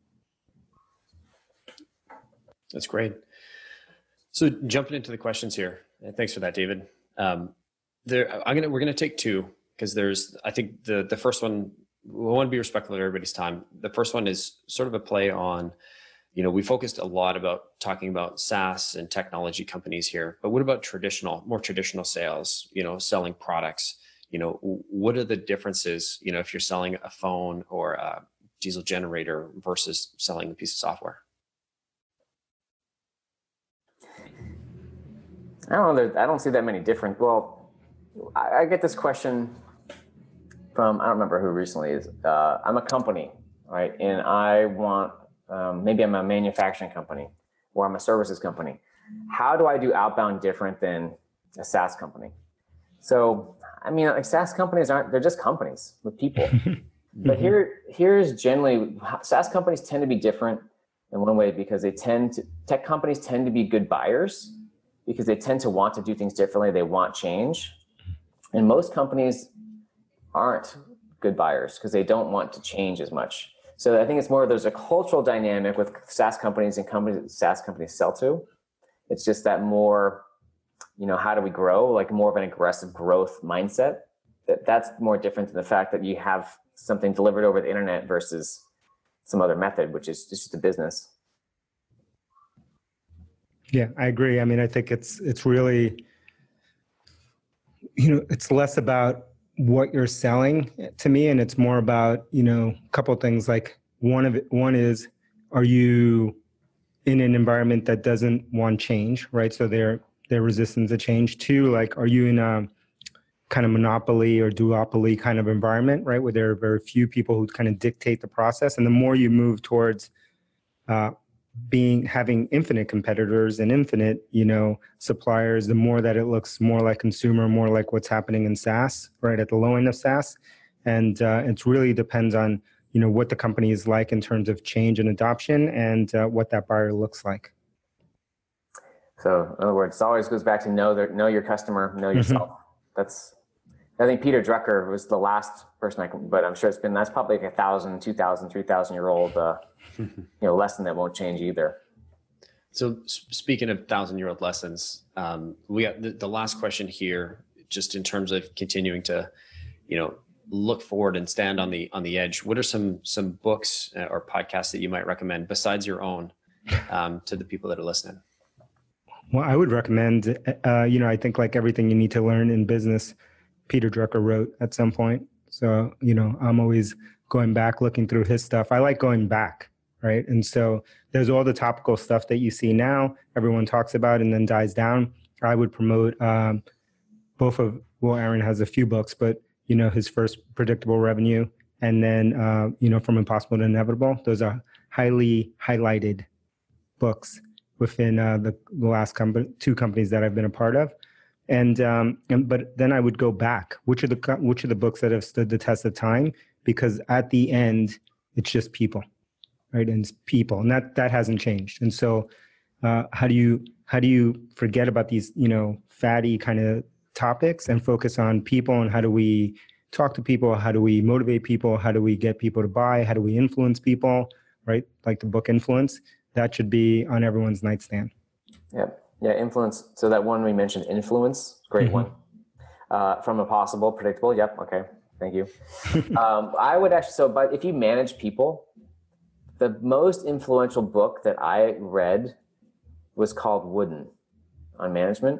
That's great. So jumping into the questions here, and thanks for that, David. We're going to take two, because I think the first one, we want to be respectful of everybody's time. The first one is sort of a play on, we focused a lot about talking about SaaS and technology companies here, but what about more traditional sales, selling products? What are the differences, if you're selling a phone or a diesel generator versus selling a piece of software? I don't see that many different. Well, I get this question from, I don't remember who recently is. I'm a company, right? And I want, maybe I'm a manufacturing company or I'm a services company. How do I do outbound different than a SaaS company? So, SaaS companies they're just companies with people. But here's generally, SaaS companies tend to be different in one way because tech companies tend to be good buyers because they tend to want to do things differently. They want change. And most companies aren't good buyers because they don't want to change as much. So I think it's more, there's a cultural dynamic with SaaS companies and companies that SaaS companies sell to. It's just that more, how do we grow? Like more of an aggressive growth mindset. That's more different than the fact that you have something delivered over the internet versus some other method, which is just a business. Yeah, I agree. I think it's really, it's less about what you're selling to me, and it's more about, a couple of things. Like one is, are you in an environment that doesn't want change, right? So they're resistant to change. Two, are you in a kind of monopoly or duopoly kind of environment, right, where there are very few people who kind of dictate the process? And the more you move towards having infinite competitors and infinite, suppliers, the more that it looks more like consumer, more like what's happening in SaaS, right, at the low end of SaaS. And it really depends on, what the company is like in terms of change and adoption and what that buyer looks like. So in other words, it always goes back to know your customer, know yourself. I think Peter Drucker was the last person but I'm sure that's probably like 1,000, 2,000, 3,000 year old, lesson that won't change either. So speaking of 1,000-year-old lessons, we got the last question here, just in terms of continuing to, look forward and stand on the edge. What are some books or podcasts that you might recommend besides your own to the people that are listening? Well, I would recommend, I think like everything you need to learn in business, Peter Drucker wrote at some point. So, I'm always going back, looking through his stuff. I like going back, right? And so there's all the topical stuff that you see now, everyone talks about and then dies down. I would promote both of, well, Aaron has a few books, but, his first Predictable Revenue and then, From Impossible to Inevitable. Those are highly highlighted books within the last two companies that I've been a part of. But then I would go back. Which are the books that have stood the test of time? Because at the end, it's just people, right? And it's people, and that hasn't changed. And so, how do you forget about these, fatty kind of topics and focus on people, and how do we talk to people? How do we motivate people? How do we get people to buy? How do we influence people, right? Like the book Influence, that should be on everyone's nightstand. Yep. Yeah, Influence. So that one we mentioned, Influence, great one. From Impossible, Predictable. Yep. Okay. Thank you. I would actually, but if you manage people, the most influential book that I read was called Wooden on management.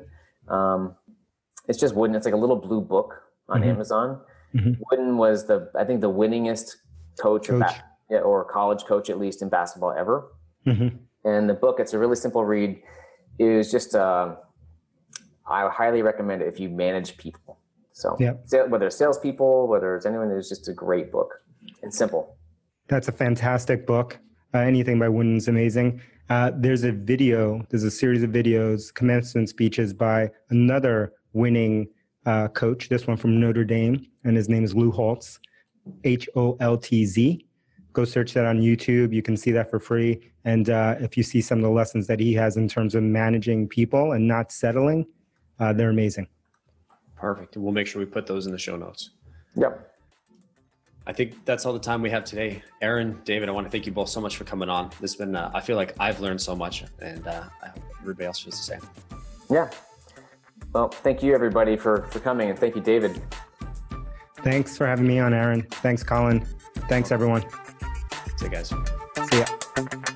It's just Wooden. It's like a little blue book on Amazon. Wooden was I think the winningest coach. Or college coach, at least in basketball ever. And the book, it's a really simple read. It was just, I highly recommend it if you manage people. So whether it's salespeople, whether it's anyone, it's just a great book and simple. That's a fantastic book. Anything by Wooden is amazing. There's a series of videos, commencement speeches by another winning coach, this one from Notre Dame, and his name is Lou Holtz, Holtz. Go search that on YouTube. You can see that for free. And if you see some of the lessons that he has in terms of managing people and not settling, they're amazing. Perfect. And we'll make sure we put those in the show notes. Yep. I think that's all the time we have today. Aaron, David, I want to thank you both so much for coming on. This has been, I feel like I've learned so much, and I hope everybody else feels the same. Yeah. Well, thank you everybody for coming, and thank you, David. Thanks for having me on, Aaron. Thanks, Colin. Thanks, everyone. See you guys. See ya.